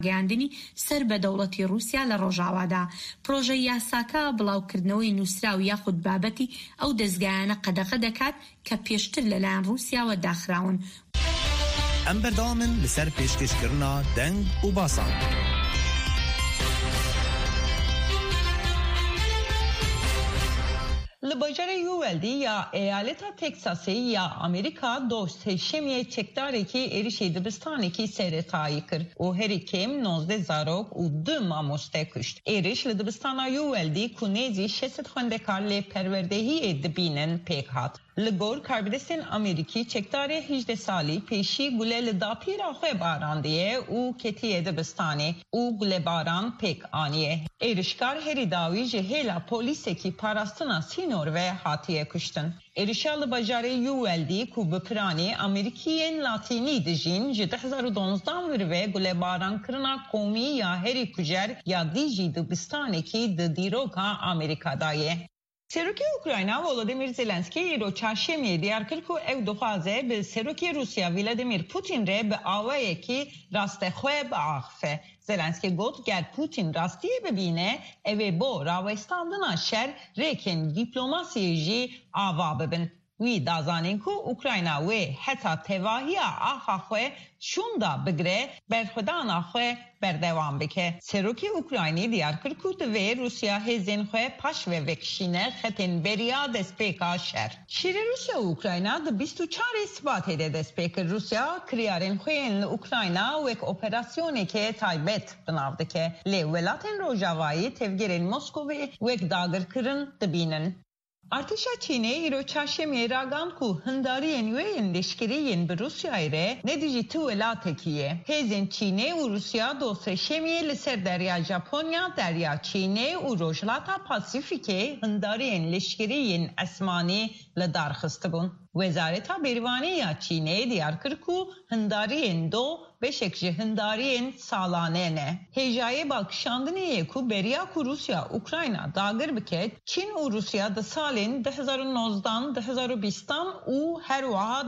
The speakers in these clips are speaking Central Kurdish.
گەیاندنی سەر بە دەوڵەتی رووسیا لە ڕۆژاوادا. پرۆژەی یاساکە بڵاوکردنەوەی نووسراو یاخود بابەتی ئەو دەستگایانە قەدەغە دەکات کە پێشتر لەلایەن رووسیاوە داخراون. ئەم بەردەوامن لەسەر پێشکەشکردنا دەنگ و باسان. لباجر یوولدی یا ایالت تکساسی یا امریکا دوست شمی چکداری که ایرشی دبستانی که سرطایی کرد و هری کم 19 زاروک و 2 ماموسته کشت. ایرش لدبستانا یوولدی کنیزی 600 خواندکار لی پروردهی دبینن پیک هات. لگور کاربردستان امریکی چکداری 18 سالی پیشی گله لداپیرا خواه باراندیه و کتیه دبستانی و گله باران پیک آنیه. ایرشکار هری داوی جهیلا پولیسی که پاراستنا سینور و هاتیه کشتن. ایرشال بجاره یوولدی کو بپرانی امریکیین لاتینی دجین جه 2012 وروه گله باران کرنا قومی یا هری کجر یا دیجی دبستانی که دیروکا امریکا دایه. سروکی اوکراینا ولودیمیر زلنسکی رو چهارشنبه دیار کرد که او دخوازه به سروکی روسیا ولادیمیر پوتین ره به آوایی که راست خواه به آخفه. زلنسکی گفت گر پوتین راستی ببینه او با راوستاندن شر ریکن دیپلوماسی جی آوا ببین. وی دازانین که اوکراینا و حتی تواهی آخا خواه شوندا بگره برخودان آخواه بردوام بکه. سروکی اوکراینی دیار کرد که دوی روسیا هزین خواه پاش و وکشینه خطین بریا دسپیکا شر. شیر روسیا و اوکراینا ده 24 اثبات ده دسپیک روسیا کریارین خوین اوکراینا و یک اپراسیونی که تایبت بنافده که لی ولاتین روژاوایی تفگیرین موسکوی و یک داگر کرن دبینن. ارتش چینی ایرو چهارشنبه راگان کو هنداریین و اندشکریین به روسیا ایره ندیجی تو ولاتکیه. هزین چینی و روسیا دوستشمی لسر دریا ژاپنیا دریا چینی و روجلاتا پاسیفیکه هنداریین لشکریین اسمانی لدار خسته بون. وزارت بیروانی یا چینی دیار کرد کو هنداریین دو بشکج هنداریین سالانه نه. هجای باکشاندنیه کو بریا کو روسیا اوکراینا داگر بکد چین و روسیا ده سالین 2019 2020 و هر واحد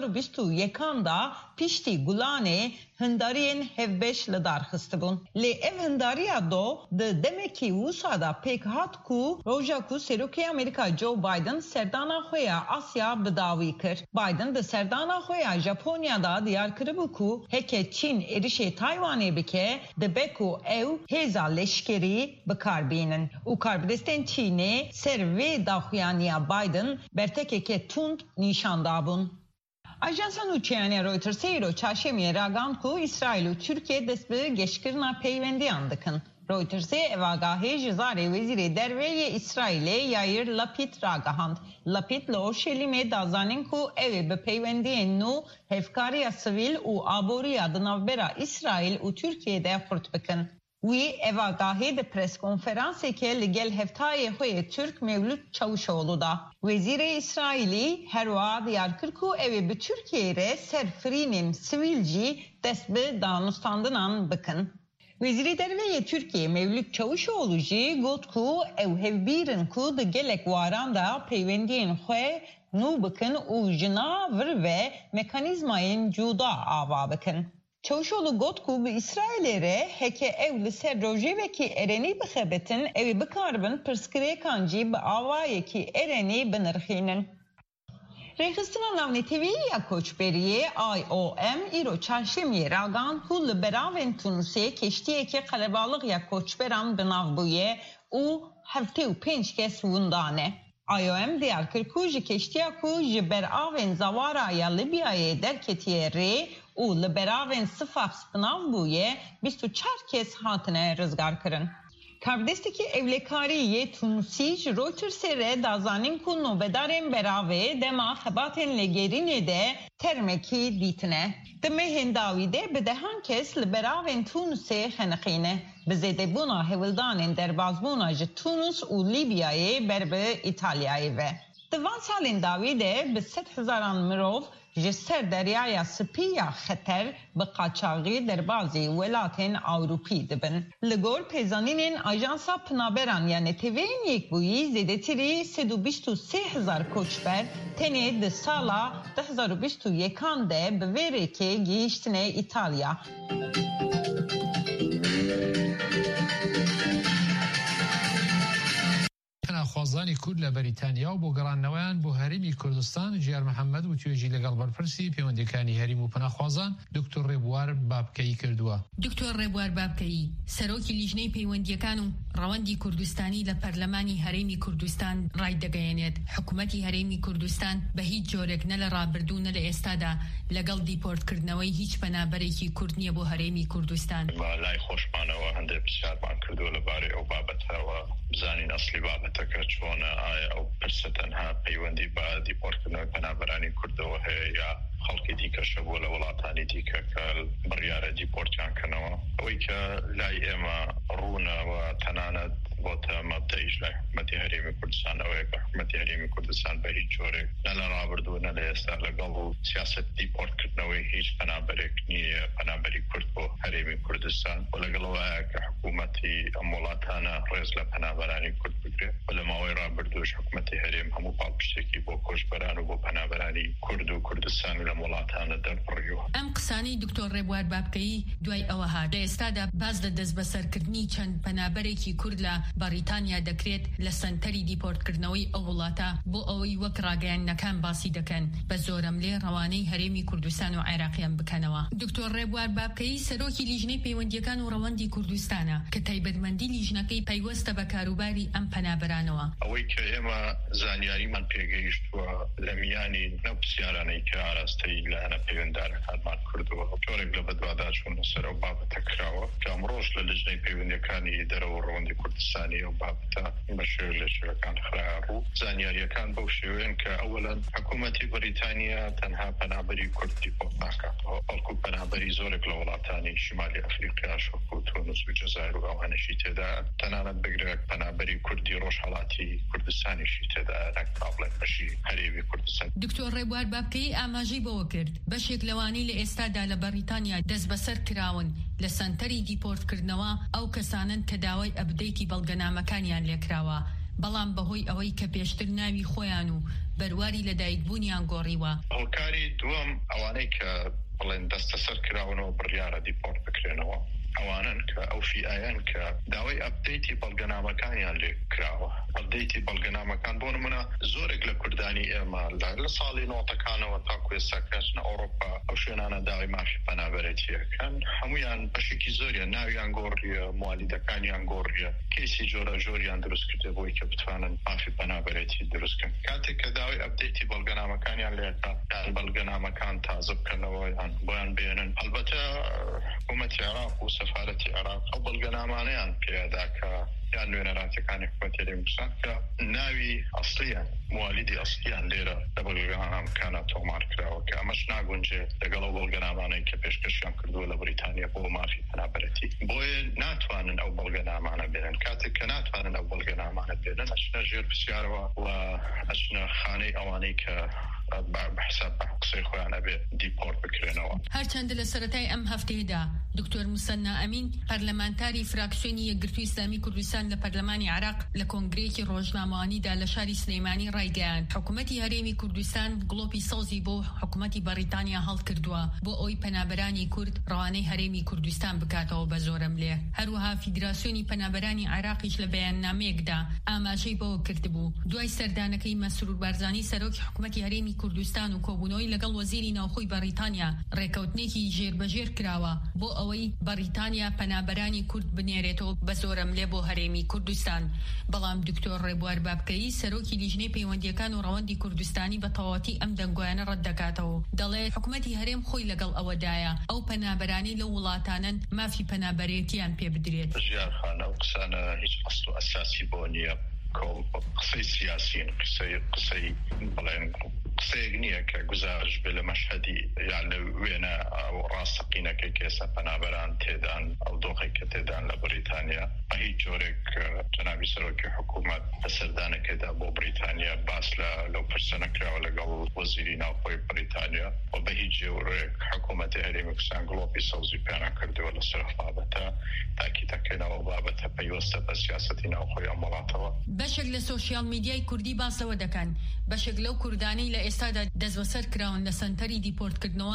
2021 دا پیشتی گلانه هنداریین هفبش لدار خسته بون. لی او هنداریا دو ده دمکی وسا دا پیک هات کو روژا کو سروکی امریکا جو بایدن سردانا خویا آسیا بداوی کرد. بایدن ده سردانا خویا ژاپنیا دا دیار کربو کو هک چین ایرشی تایوانی بکه ده بکو او هزا لشکری بکار بینن. او کاربردستان چینی سروی داخویانیا بایدن برتکه که تند نیشان دابون. Ajansa nûçeyaniya Reuters îro çarşemê ragan ku İsrail û Türkiye dest bi geşkirina peyvendiyan dikin. Reuters evagahê ji zarê Wezîrê Derveyê İsrailê Yair Lapid ragihand. Lapid li Orşelîmê dazanîn ku ew ê bi peywendiyên nû hevkariya sivîl û aboriya di navbera İsrail û Türkiye'de xurt bikin. Wî evagahê di preskonferanseke li gel hevtayê xwe Türk Mevlût Çavuşoğlu da. Wezîrê İsrailî herwa diyar kir ku ew ê bi Türkiye re serfirînên sivîl jî dest bi danûstandinan bikin. Wezîrê Derveyê Türkiye Mevlût Çavuşoğlu jî got ku ew hevbîrin ku di gelek waran da peywendiyên xwe nû bikin û ji navir ve mekanîzmayên cuda ava bikin. Çavuşoğlu got ku bi İsrailê re heke ew li ser rojevekî erenî bixebitin ew bikaribin pirsgirêkan jî bi awayekî erenî binirxînin. Rêxistina navnetevî ya koçberiyê IOM îro çarşemê ragan ku li beravên Tunusê keştiyekî qelebalix ya koçberan binav bûye û 75 kes windane. IOM diyar kir ku ji keştiya ku ji beravên zawara ya Libyayê derketiye rê û li beravên Sfax binav bûye 24 kes hatine rizgar kirin. Karbidestekî evlekariyê Tunusî ji Reutersê re dazanîn ku nûbedarên beravê dema xebatên lêgerînê de termekî dîtine. Di mehên dawî de bi dehan kes li beravên Tunusê xeniqîne. Bi zêdebûna hêvildanên derbasbûna ji Tunus û Libyayê ber bi İtalyayê ve. Di van salên dawî de bi 100,000 mirov ji ser deryaya Spî ya xeter bi qaçaxî derbazê welatên Awropî dibin. Li gor pêzanînên Ajansa Pinaberan ya Neteweyên Yekbûyî zêdetirî 123,000 koçber tenê di sala 2021 de bi vê rêkê gihîştine İtalya. پەنابەرانی کورد لە بەریتانیا و بۆ گەڕانەوەیان بۆ هەرێمی کوردستان. ژیار محەممەد و توێژی لەگەڵ بەرپرسی پەیوەندیەکانی هەریم و پەناخوازان دکتۆر ڕێبوار بابکەیی کردووە. دکتۆر ڕێبوار بابکەیی سەرۆکی لیژنەی پەیوەندیەکان و ڕەوەندی کوردستانی لە پەرلەمانی هەرێمی کوردستان ڕای دەگەیەنێت حکوومەتی هەرێمی کوردستان بە هیچ جۆرێک نە لە ڕابردوو نە لە ئێستادا لەگەڵ دیپۆرتکردنەوەی هیچ پەنابەرێکی کورد نییە بۆ هەرێمی کوردستان. لای خۆشمانەوە هەندێک پرسیارمان کردووە لەبارەی ئەو بابەتەوە بزانین ئەسلی بابەتەکە چۆنە، ئایا ئەو پرسە تەنها پەیوەندی بە دیپۆرتکردنەوەی پەنابەرانی کوردەوە هەیە یا خەڵکی دیکەشە بۆ لە وڵاتانی دیکە کە بڕیارە دیپۆرتیان کەنەوە. ئەوەی کە لای ئێمە ڕوونەوە تەنانەت بۆتە مەبدەئیش لای حکوومەتی هەرێمی کوردستان ئەوەیە کە حکوومەتی هەرێمی کوردستان بە هیچ جۆرێک نە لە ڕابردوو نە لە ئێستا لەگەڵ و سیاسەت دیپۆرتکردنەوەی هیچ پەنابەرێک نییە پەنابەری کورد بۆ هەرێمی کوردستان و لەگەڵەوەیە کە حکوومەتی ئەم وڵاتانە ڕێز لە پەنابەرانی کورد بگرێت و لە ماوەی ڕابردووش حکوومەتی هەرێم هەموو پاڵپشتێکی بۆ کۆچبەران و بۆ پەنابەرانی کورد و کوردستان لە وڵاتانە دەربڕیوە. ئەم قسانەی دکتۆر ڕێبوار بابکەیی دوای ئەوە هات لە ئێستادا باز لە دەست بەسەرکردنی چەند پەنابەرێکی کورد لە بەریتانیا دەکرێت لە سەنتەری دیپۆرتکردنەوەی ئەو وڵاتە بۆ ئەوەی وەک ڕاگەیاندنەکان باسی دەکەن بە زۆرم لێ ڕەوانەی هەرێمی کوردستان و عێراقیان بکەنەوە. دکتۆر ڕێبوار بابکەیی سەرۆکی لیژنەی پەیوەندیەکان و ڕەوەندی کوردستانە کە تایبەتمەندی لیژنەکەی پەیوەستە بە کاروباری ئەم پەنابەرانەوە. ئەوەی کە ئێمە زانیاریمان پێگەیشتووە لە میانی نەو پرسیارانەی کە ئاراستەی لایەنە پەیوەنددارەکانمان کردووە جۆرێک لە بەدواداچ چون لەسەر ئەو بابەتە کراوە کە ئەمڕۆژ لە لیژنەی پەیوەندیەکانی دەرەوە ڕەوەندی کوردستانی ئەو بابەتە بە شێوە لە شێوەکان خراوە ڕوو زانیاریەکان بەو شێوەیەن کە ئەوەڵەن حکوومەتی بەریتانیا تەنها پەنابەری کوردی دیپۆرت ناکاتەوە بەڵکو پەنابەری زۆرێک لە وڵاتانی شیمالی ئەفریقیاش وەکو تونس و جەزایر و ئەوانەشی تێدا تەنانەت بگرێت پەنابەری کوردی ڕۆژهەڵاتی کوردستانیشی تێدا نەک پرابلێم بەشی هەرێمی کوردستان. دکتۆر ڕێبوار بابکەیی ئاماژەی بەوە کرد بەشێک لەوانەی لە ئێستادا لە بەریتانیا دەست بەسەر کراون لە سەنتەری دیپۆرتکردنەوە ئەو کەسانن کە داوای ئەبدەیتی بەڵگەنامەکانیان لێکراوە بەڵام بەهۆی ئەوەی کە پێشتر ناوی خۆیان و بەرواری لەدایکبوونیان گۆڕیوە. هۆکاری دووەم ئەوانەی کە بڵێن دەستە سەر کراونەوە بڕیارە دیپۆرت بکرێنەوە ئەوانن کە ئەو فیئایان کە داوای ئەبدەیتی بەڵگەنامەکانیان لێ کراوە. ئەبدەیتی بەڵگەنامەکان بۆ نمونە زۆرێک لە کوردانی ئێمە لە ساڵی نۆتەکانەوە تاکو ئێستا کەچنە ئەوڕۆپا ئەو شوێنانە داوای مافی پەنابەرێتیەکەن هەمویان بەشێکی زۆریان ناویان گۆڕیە موالیدەکانیان گۆڕیە کێسی جۆرە جۆریان دروست کردێ بۆی کە بتوانن مافی پەنابەرێتی دروستکەن. کاتێک کە داوای ئەبدەیتی بەڵگەنامەکانیان لێکات یان بەڵگەنامەکان تازە بکەنەوە یان بۆیان بێنن. ئەلبەتە حکوومەتی عێراق و سەفارەتی عێراق ئەو بەڵگەنامانەیان پێدا کە یان نوێنەراتەکانی حکوومەتی هەرێمی کوردستان کە ناوی ئەسڵیان موالیدی ئەسڵیان لێرە لە بەڵگەنامەکانە تۆمار کراوە کە ئەمەش ناگونجێت لەگەڵ ئەو بەڵگەنامانەی کە پێشکەشیان کردووە لە بریتانیا بۆ مافی پەنابەرەتی. بۆیە ناتوانن ئەو بەڵگەنامانە بێنن. کاتێک کە ناتوانن ئەو بەڵگەنامانە بێنن ئەچنە ژێر پرسیارەوە و ئەچنە خانەی ئەوانەی کە بەحساب بە قسەی خۆیان ئەبێ دیپۆرت بکرێنەوە. هەرچەندە لە سەرەتای ئەم هەفتەیەدا دکتۆر موسەنا ئەمین پەرلەمانتاری فراکسیۆنی یەکگرتووی ئیسلامی کوردستان لە پەرلەمانی عێراق لە کۆنگرەیەکی ڕۆژنامەوانیدا لە شاری سلەیمانی ڕایگەیاند حکوومەتی هەرێمی کوردستان گڵۆپی سەوزی بۆ حکوومەتی بەریتانیا هەڵکردووە بۆ ئەوی پەنابەرانی کورد ڕەوانەی هەرێمی کوردستان بکاتەوە بە زۆرم لێ. هەروەها فیدراسیۆنی پەنابەرانی عێراقیش لە بەیاننامەیەکدا ئاماژەی بەوە کردبوو دوای سەردانەکەی مەسرور بارزانی سەرۆکی حکوومەتی هەرێمی کوردستان و کۆبوونەوەی لەگەڵ وەزیری ناوخۆی بەریتانیا ڕێکەوتنێکی ژێربەژێر کراوە بۆ ئەوەی بەریتانیا پەنابەرانی کورد بنێرێتەوە بە زۆرم لێ بۆ هەرێمی کوردستان. بەڵام دکتۆر ڕێبوار بابکەیی سەرۆکی لیژنەی پەیوەندیەکان و ڕەوەندی کوردستانی بە تەواوەتی ئەم دەنگۆیانە ڕەت دەکاتەوە. دەڵێت حکوومەتی هەرێم خۆی لەگەڵ ئەوەدایە ئەو پەنابەرانی لە وڵاتانن مافی پەنابەرێتیان پێ بدرێت. ژیارخانە و قسانە هیچ ئەسڵ و ئەساسی بۆ نییە. قسەی سیاسین قسەی بڵێن قسەیەک نییە کە گزارش بێ لە مەشهەدی یان لە وێنە ڕاستەقینەکەی کێسە پەنابەران تێدان ئەو دۆخێک کە تێدان لە بریتانیا بە هیچ جۆرێک جەنابی سەرۆکی حکوومەت لە سەردانەکەدا بۆ بریتانیا باس لەو پرسە نەکراوە لەگەڵ وەزیری ناوخۆی بریتانیا و بە هیچ جۆرێک حکوومەتی هەرێمی کوردستان گڵۆپی سەوزی پێیان کردووە لەسەر بابەتە تاکیدەکەینەوە بابەتە پەیوەستە بە سیاسەتی ناوخۆی ئەم وڵاتەوە. بەشێک لە سۆشیال میدیای کوردی باسەوە دەکەن بەشێک لەو کوردانەی لە ئێستادا دەست بەسەر کراون لە سەنتەری دیپۆرتکردنەوە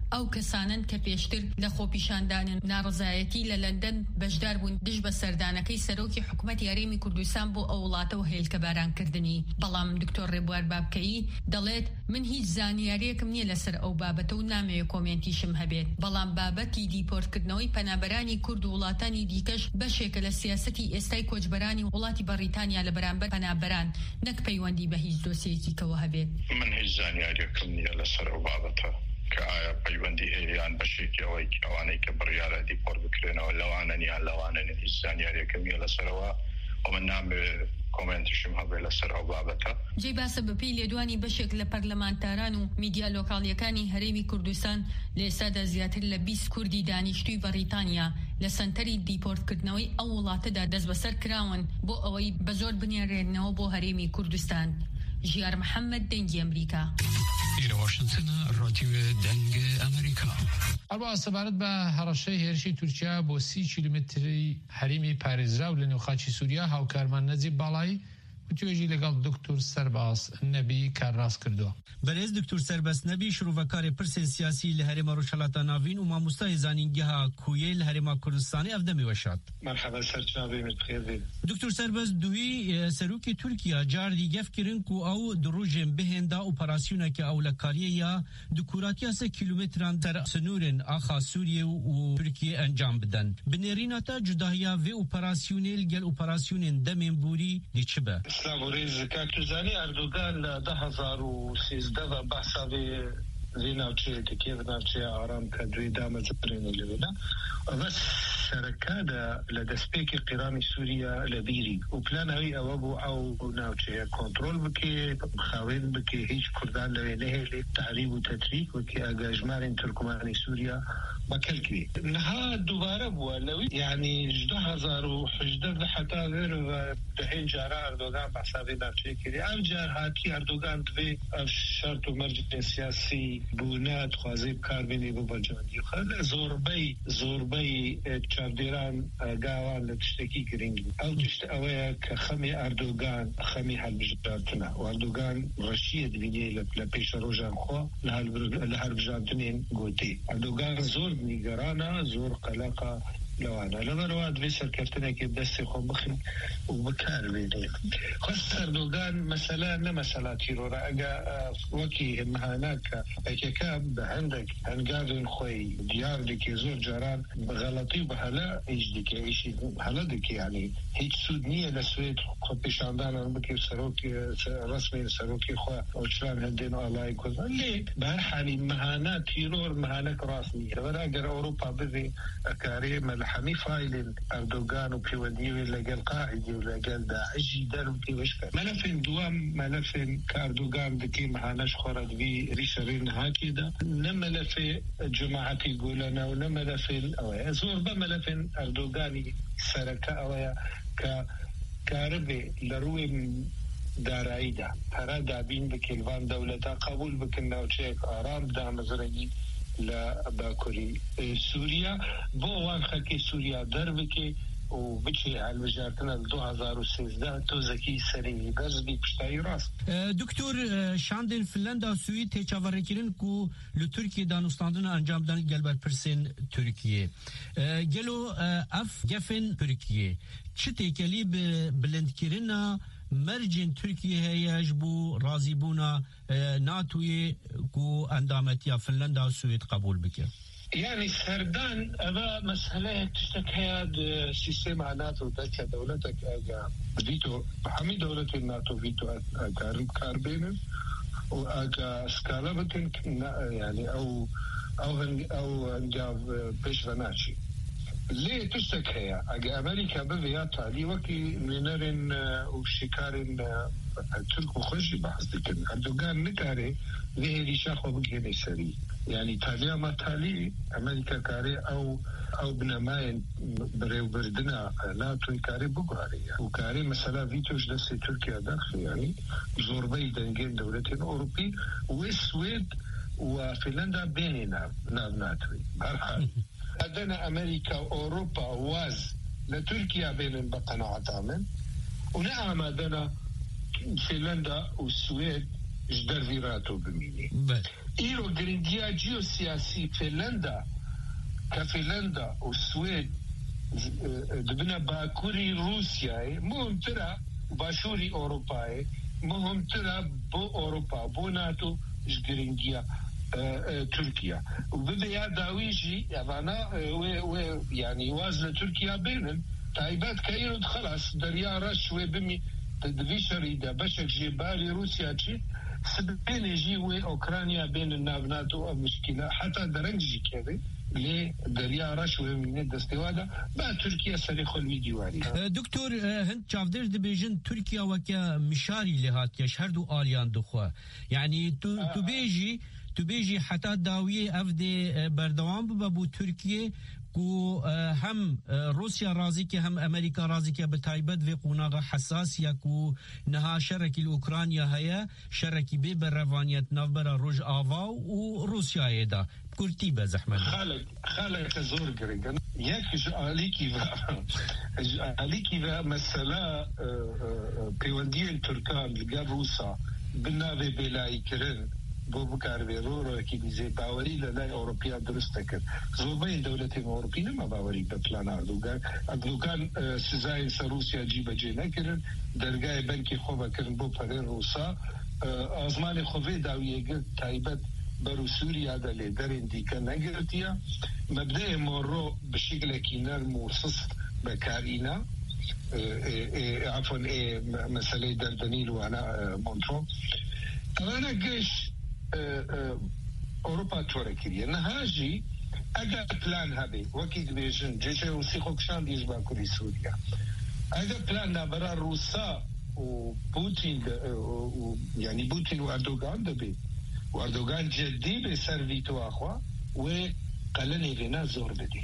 ئەو کەسانن کە پێشتر لە خۆپیشاندانن ناڕزایەتی لە لەندەن بەشدار بوون دژ بە سەردانەکەی سەرۆکی حکوومەتی هەرێمی کوردستان بۆ ئەو وڵاتە و هێلکە بارانکردنی. بەڵام دکتۆر ڕێبوار بابکەیی دەڵێت من هیچ زانیاریەکم نییە لەسەر ئەو بابەتە و نامەوێت کۆمنتیشم هەبێت. بەڵام بابەتی دیپۆرتکردنەوەی پەنابەرانی کورد و وڵاتانی دیکەش بەشێکە لە سیاسەتی ئێستای کۆچبەرانی وڵاتی بەریتانیا لە بەرامبەر پەنابەران نەک پەیوەندی بە هیچ دۆسیەکی کەوە هەبێت. من هیچ زانیاریەکم نییە لەسەر ئەو بابەتە کە ئایا پەیوەندی هەیەیان بەشێکی ئەوانەی کە بڕیارە دیپۆرت بکرێنەوە لەوانن یان لەوانن. هیچ زانیاریەکم نییە لەسەرەوە و من نامەوێت کۆمنتیشم هەبێت لەسەر ئەو بابەتە. جێی باسە بەپێی لێدوانی بەشێک لە پەرلەمانتاران و میدیا لۆکاڵیەکانی هەرێمی کوردستان لە ئێستادا زیاتر لە 20 کوردی دانیشتووی بەریتانیا لە سەنتەری دیپۆرتکردنەوەی ئەو وڵاتەدا دەست بەسەر کراون بۆ ئەوەی بە زۆر بنیارێنەوە بۆ هەرێمی کوردستان. ژیار محەممەد، دەنگی ئەمریکا. إلى واشنطن، راديو دنگ أمريكا. أربعة سبارت با هرشي هرشي تركيا بو 30 كيلومتري حريمي باريزرا ولنو خاچي سوريا هاو كارمان نزي بالاي وتوجي لقال دكتور سرباس النبي كاراس كردو. برز دکتر سرباس نبی شروعکار پرس سیاسی لهرما روشلاتا ناوین و ما مستهزانینگها کویه لهرما کردستانی افدمی وشات. مرحبا سرچنابی متخیل. دکتر سرباس دوی سروکی ترکیه جار دیگه فکرن کو او دروجم بهندا اپراسیونه که اولکاریه یا دکوراتیا 3 کیلومتران در سنورن آخا سوریه و ترکیه انجام بدن. بنریناتا جداهیا و اپراسیونل گل اپراسیونن دمن بوری دیچبه. اسلام ورز کاکتوزانی اردوغان 2013 و بحثا به ناوچه تکیه و ناوچه آرام که دوی دامه زبرین لیونا بس شرکادا لدسپیک قرام سوریا لبیری و پلان هایی اوابو او ناوچه کنترول بکی خاوین بکی هیچ کردان لوی نهلی تعریب و تطریق بکی اگاجمان ترکمان سوریا بکل کبی نها دوباره بوا لوی یعنی 2018 حتی غیر و دهین جارا اردوغان بحثا به ناوچه کری او جار هاتی اردوغان دوی شرط و مرجع سیاسی بونات خوازی کار بینی ببجاندی خیلی زوربی چاردیران گاوان لتشتکی کرینگی او تشت اوه که خمی اردوغان خمی حل بجاندنا و اردوغان رشید بینی لپیش روژان خواه لحل بجاندنین گوتی اردوغان زور نیگرانا زور قلقا لوانا لمرواد بيسر كفتنا كيف دستي خو بخن وبكار بيني خاص اردوغان مثلا مثلا تيرورا اجا وكي هناك كاب عندك هنقادن خوي ديار ديك زور جاران بغلطي بحلا ايش ديك ايش حلا ديك يعني هيك سودنيه لسويد خو بيشاندان بكي سروكي رسمي سروكي خو وشلان هندين الله يكون ليه بهالحالي مهانات تيرور مهانات رسميه ولا اجر اوروبا بذي كريم حمي فايل أردوغان وبيوديوي لقال قاعدي ولقال داعشي دارو كي وشكا ملفين دوام ملفين كأردوغان بكي محاناش خورد بي ريشارين هاكيدا نملفي جماعتي يقولنا ونملفين أويا زور بملفين أردوغاني سركا أويا كاربي لروي دارعيدا هرا دابين بكيلفان دولتا قبول بكنا وشيك آرام دام زرقي لباكوري سوريا بوان خلقي سوريا دربكي وبتشي على وجارتنا 2013 توزكي سري برزبي بشتاي راس دكتور شاندن فنلندا سويد تشاوركيرن كو لتركيا دانستاندن انجام دان گلبر پرسن تركيا گلو اف گفن تركيا چتيكلي بلندكيرنا مرجن تركيا يجبو راضيبونا ناتوي كو اندامتيا فنلندا وسويد قبول بك يعني سردان أبا مسألة تشتكي سيستم ناتو تاكا دولتك أجا فيتو حمي دولة الناتو فيتو كاربين وأجا سكالا بكن يعني أو انجاب بيش فناشي ليه تشتكي أجا أمريكا بفياتا لي وكي منرن وشكارن ترك وخشي بحث دكن أردوغان نكاري ليه اللي شاخو بكين سري يعني تاليا ما تالي أمريكا كاري أو بنماين بريو بردنا ناتو كاري بقاري وكاري مثلا فيتوش دستي تركيا داخل يعني زوربي دنجين دولتين أوروبي والسويد وفنلندا بيننا ناتوي برحال أدنا أمريكا وأوروبا واز لتركيا بين بقناعة تامن ونعم أدنا فنلندا والسويد جدر فيراتو بميني إيرو جرينديا جيوسياسي فنلندا كفنلندا والسويد دبنا باكوري روسيا مهم ترى باشوري أوروبا مهم ترى بو أوروبا بو ناتو جرينديا تركيا وبدأ داويجي يعني وازن تركيا بينهم تعيبات كايرو خلاص دريا رشوة بمي تدفي شريدة بشك جبالي روسيا تشي سبين يجي أوكرانيا بين النافناتو مشكلة حتى درنجي كذا ليه دريا رشوة من الدستوادا با تركيا سريخ الفيديو عليه دكتور هند شافدر دبيجن تركيا وكا مشاري لهات يشهردو آليان دخوا يعني تبيجي حتى داوية أفدي بردوان ببو تركيا كو هم روسيا رازي كي هم أمريكا رازي كي بتايبد في قناغ حساسية كو نها شركي الأوكرانيا هيا شركي بيبر رفانيت نفبرا روج آفاو وروسيا يدا كورتي بزحمة خالك زور قريقا يكش عليكي مسألة بيواندين تركان لقى روسا بالنابي بلاي كرن بو بكار بيرورو كي بيزي باوري لا أوروبيا درستك زوبين دولتين أوروبيين ما باوري ببلان أردوغان سزاين سروسيا جيبا جينا كرن درجاي بنكي خوبا كرن بو برين روسا أزمان خوفي داوية قلت تايبت برو سوريا دا لدرين دي كان نقرتيا مبدأ مرو بشكل كينار موصص بكارينا عفوا مسألة دردنيل وانا مونترو انا قيش اوروبا توركيريا نهاجي اجا بلان هابي وكيد بيجن جيشي وسيخوكشان ديجبا كوري سوريا اجا بلان برا روسا وبوتين يعني بوتين واردوغان دبي واردوغان جدي بسرفيتو اخوا وقالني لنا زور بدي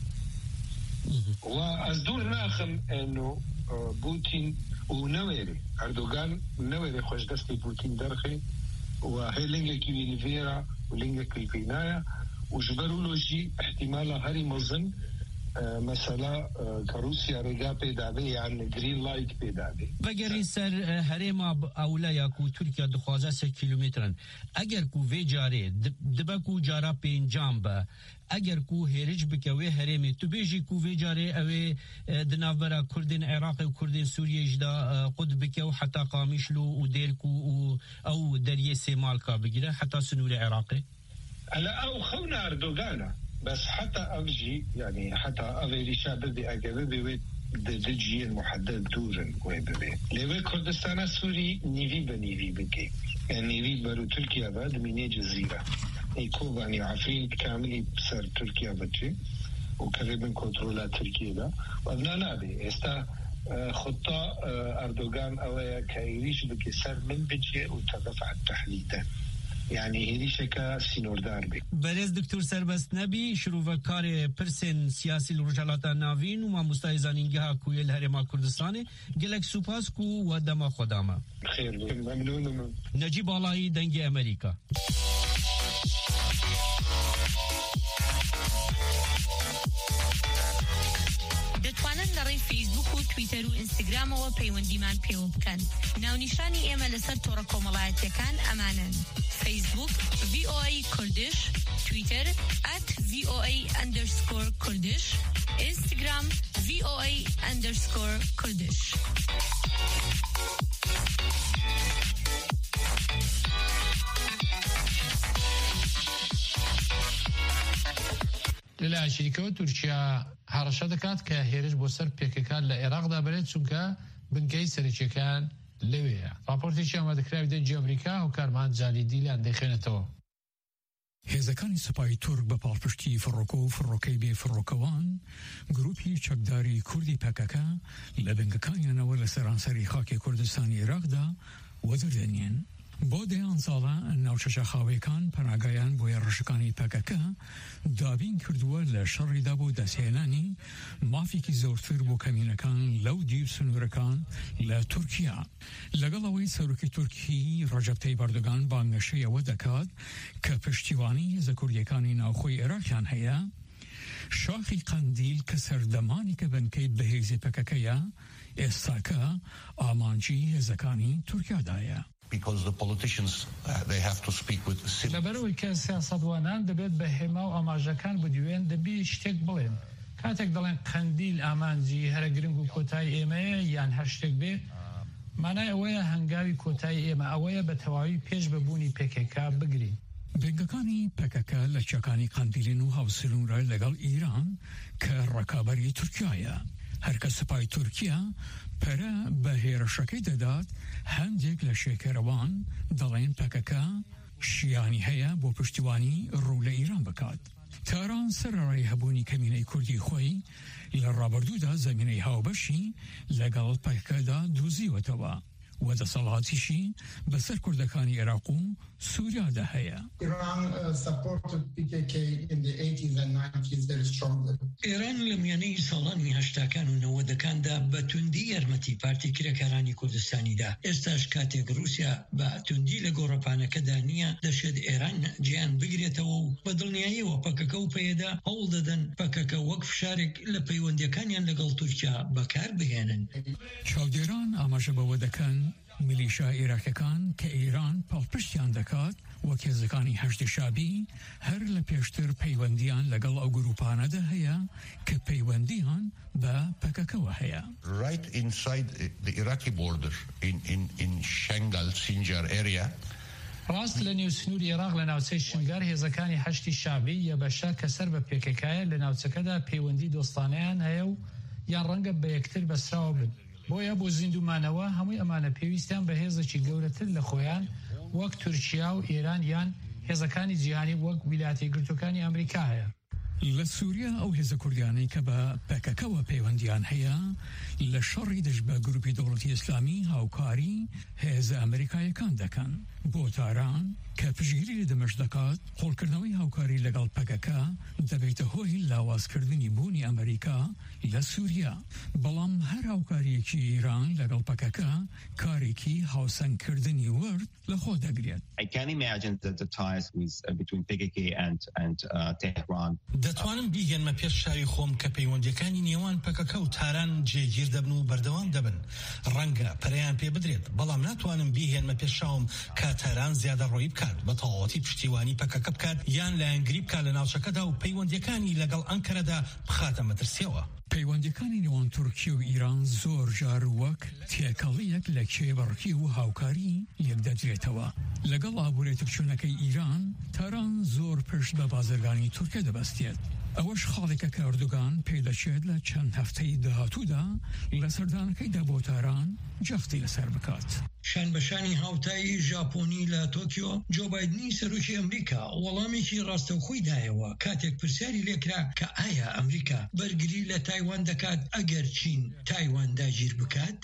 وازدور ناخم انه بوتين ونويري اردوغان نويري خوش دستي بوتين درخي وهي لينجا كي فيرا ولينجا كي فينايا وجبروا له شيء احتمالا هاري مظن مثلا كروسيا رجع بيدابي يعني جرين لايت بيدابي بگری سر هرما اولیا کو ترکیه 12 کیلومترن اگر کو ویجاره دبکو جارا پنجام با اگر کو هریج بکوي هرمي تو بيجي کو ویجاره او دنافبرا كردين عراق و كردين سوريا جدا قد بكو حتى قامشلو وديركو او دريه سمالكا بگيره حتى سنور عراقي على او خونا اردوغانا بس حتى أفجي يعني حتى أفيري شابدي أجابي دجي المحدد دورن ويبي ليه كردستان سوري نيفي بنيفي بكي يعني نيفي برو تركيا بعد من جزيرة يكون عفرين كامل بسر تركيا بتشي وكريم كنترول تركيا ده وأبنا نادي استا خطة أردوغان أو كايريش بكي سر من بتشي وتدفع التحليدا يعني هذه شكا سينوردار بي برز دكتور سربست نبي شروع کار پرسن سیاسی لرجالات ناوین و ما مستایزانینگها کویل هرما کردستان گلک سپاس کو و دما خداما خير ممنون نجيب الله دنگ امریکا دەتوانن لەڕێی فیسبوک و تویتەر و ئینستاگرام و پەیوەندیمان پێوە بکەن. ناونیشانی ئێمە لەسەر تۆڕە کۆمەڵایەتیەکان ئەمانن: فیسبوک VOA کوردش، تویتر @VOA_کوردش، ئینستاگرام VOA_کوردش. للا شریکەوە تورکیا هەڕەشە دەکات کە هێرش بۆ سەر پێکەکان لە عێراقدا بێت چونکە بنکەی سەرکیەکان لەوەیە. راپۆرتێکی ئامادەکراوی دەنگی ئەمریکا و کارمان جالیدی لیان دەخێنێتەوە. هێزەکانی سوپای تورک بە پاڵپشتی فڕۆکە و فڕۆکەی بێ فڕۆکەوان گروپی چەکداری کوردی پەکەکە لە بنگەکانیانەوە لە سەرانسەری خاکی کوردستانی عێراقدا وەدەردێنین. بۆ دەیان ساڵە ناوچەشە خاوێکان پەناگایان بۆ یەڕەشەکانی پەکەکە دابین کردووە لە شەڕیدا بۆ دەستهێنانی مافێکی زۆرتر بۆ کەمینەکان لەو دیو سنوورەکان لە تورکیا. لەگەڵەوەی سەرۆکی تورکی ڕەجەب تەیب ئەردۆغان بانگەشەیەوە دەکات کە پشتیوانی هێزە کوردیەکانی ناوخۆی عێراقیان هەیە، شاخی قەندیل کە سەردەمانی کە بنکەی بەهێزی پەکەکەیە ئێستاکە ئامانجی هێزەکانی تورکیادایە. because the politicians they have to speak with civil. لەبەرەوەی کە سیاسەتوانان دەبێت بە هێما و ئاماژەکان بدوێن دەبێت شتێک بڵێن کاتێک دەڵێن قەندیل ئامانجی هەرە گرنگ و کۆتای ئێمەیە یان هەر شتێک بێ مانای ئەوەیە هەنگاوی کۆتای ئێمە ئەوەیە بە تەواوی پێش بەبوونی پێکێکا بگرین. بنگەکانی پەکەکە لە چەکانی قەندیلین و هاوسلونرە لەگەڵ ئیران کە ڕەکابەری تورکیایە. هەرکە سپای تورکیا پەرە بە هێرشەکەی دەدات هەندێک لە شێکەرەوان دەڵێن پەکەکە شیانی هەیە بۆ پشتیوانی ڕوو لە ئیران بکات. تاران سەرڕای هەبوونی کەمینەی کوردی خۆی لە ڕابردوودا زەمینەی هاوبەشی لەگەڵ پەکەکەدا دۆزیوەتەوە و دەسەڵاتیشی بەسەر کوردەکانی عێراق و سووریادا هەیە. ئێران لە میانەی ساڵانی هەشتاکان و نەوەدەکاندا بە توندی یارمەتی پارتی کرێکارانی کوردستانیدا. ئێستاش کاتێک رووسیا بە توندی لە گۆڕەپانەکەدا نییە دەشێت ئێران گیان بگرێتەوە و بە دڵنیاییەوە پەکەکە و پەیەدا هەوڵ دەدەن پەکەکە وەک فشارێک لە پەیوەندیەکانیان لەگەڵ تورکیا بەکار بهێنن. چاودێران ئاماژە بەوە دەکەن میلیشا عێراقیەکان کە ئیران پاڵپشتیان دەکات وەک هێزەکانی هەشتی شابی هەر لە پێشتر پەیوەندیان لەگەڵ ئەو گروپانەدا هەیە کە پەیوەندیان بە پەکەکەوە هەیە. Right inside the Iraqi border in Shangal Sinjar area. ڕاست لە نێو سنووری عێراق لە ناوچەی شنگار هێزەکانی هەشتی شابی یەبەشە کە سەر بە پێکەکایە لە ناوچەکەدا پەیوەندی دۆستانەیان هەیە و یان ڕەنگە بە یەکتر بەسراوە بن. بۆیە بۆ زیندومانەوە هەمووی ئەمانە پێویستیان بە هێزێکی گەورەتر لە خۆیان وەک تورکیا و ئێران یان هێزەکانی جیهانی وەک ویلایەتە یەکگرتووەکانی ئەمریکا هەیە. لە سووریا ئەو هێزە کوردیانەی کە بە پەکەکەوە پەیوەندیان هەیە لە شەڕی دەست بە گروپی دەوڵەتی ئیسلامی هاوکاری هێزە ئەمریکایەکان دەکەن. بۆ تاران کە پشگیری لە دەمەش دەکات قۆڵکردنەوەی هاوکاری لەگەڵ پەکەکە دەبێتە هۆی لاوازکردنی بوونی ئەمریکا لە سووریا. بەڵام هەر هاوکاریەکی ئیران لەگەڵ پەکەکە کارێکی هاوسەنگکردنی ورد لە خۆ دەگرێت. I can imagine that the ties between PKK and Tehran. دەتوانم بیگەنمە پێش شاوی خۆم کە پەیوەندیەکانی نێوان پەکەکە و تاران جێگیر دەبن و بەردەوام دەبن. ڕەنگە پەرەیان پێ بدرێت بەڵام ناتوانم بیهێنمە پێش شاوم کە تاران زیادە ڕۆی بکات بە تەواوەتی پشتیوانی پەکەکە بکات یان لایەنگری بکات لە ناوچەکەدا و پەیوەندیەکانی لەگەڵ ئەنکەرەدا بخاتە مەترسیەوە. پەیوەندیەکانی نێوان تورکیا و ئیران زۆر جار وەک تێکەڵیەک لە کێبڕکی و هاوکاری یەکدەدرێتەوە. لەگەڵ ئابوورێت بچوونەکەی ئیران تاران زۆر پشت بە بازرگانی تورکیا دەبەستێت. ئەوەش خاڵێکە کە ئەردوگان پێدەچێت لە چەند هەفتەی داهاتوودا لە سەردانەکەیدا بۆ تاران جەختی لەسەر بکات. شانبەشانی هاوتایی ژاپۆنی لە تۆکیۆ جۆ بایدنی سەرۆکی ئەمریکا وەڵامێکی ڕاستەوخۆی دایەوە کاتێک پرسیاری لێکرا کە ئایا ئەمریکا بەرگری لە تایوان دەکات ئەگەر چین تایوان داگیر بکات؟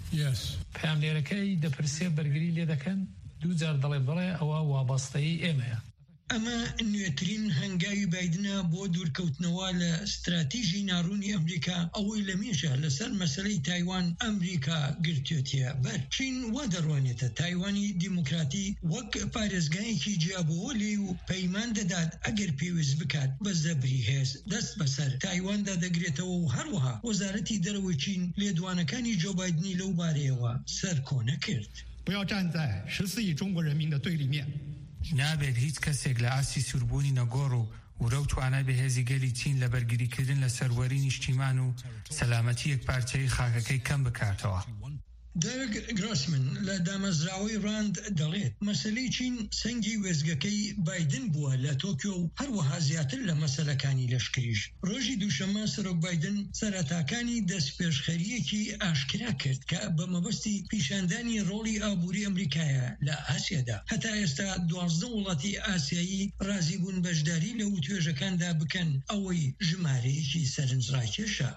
پاملێرەکەی دەپرسێ بەرگری لێ دەکەن دووجار دەڵێ بڵێ ئەوە وابەستەی ئێمەیە. ئەمە نوێترین هەنگاوی بایدنە بۆ دوورکەوتنەوە لە استراتیژی ناڕوونی ئەمریکا ئەوەی لە مێژە لەسەر مەسەلەی تایوان ئەمریکا گرتوێتیە بەر. چین وا دەڕوانێتە تایوانی دیموکراتی وەک پارێزگایەکی جیابەوە لێ و پەیمان دەدات ئەگەر پێویست بکات بە زەبری هێز دەست بەسەر تایواندا دەگرێتەوە و هەروەها وەزارەتی دەرەوەی چین لێدوانەکانی جۆ بایدنی لەو بارەیەوە سەرکۆنە کرد. 不要站在14亿中国人民的对立面。 نابێت هیچ کەسێک لە ئاسی سوربوونی نەگۆڕ و ورە و توانای بەهێزی گەلی چین لە بەرگریکردن لە سەروەری نیشتیمان و سەلامەتی یەکپارچەی خاکەکەی کەم بکاتەوە. دەرگ گرۆسمن لە دامەزراوەی ڕاند دەڵێت مەسەلەی چین سەنگی وێزگەکەی بایدن بووە لە تۆکیۆ و هەروەها زیاتر لە مەسەلەکانی لەشکریش. ڕۆژی دووشەممە سەرۆک بایدن سەرەتاکانی دەستپێشخەریەکی ئاشکرا کرد کە بە مەبەستی پیشاندانی ڕۆڵی ئابووری ئەمریکایە لە ئاسیادا. هەتا ئێستا 12 وڵاتی ئاسیایی رازی بوون بەشداری لە وتوێژەکاندا بکەن ئەوەی ژمارەیەکی سەرنجڕاکێشە.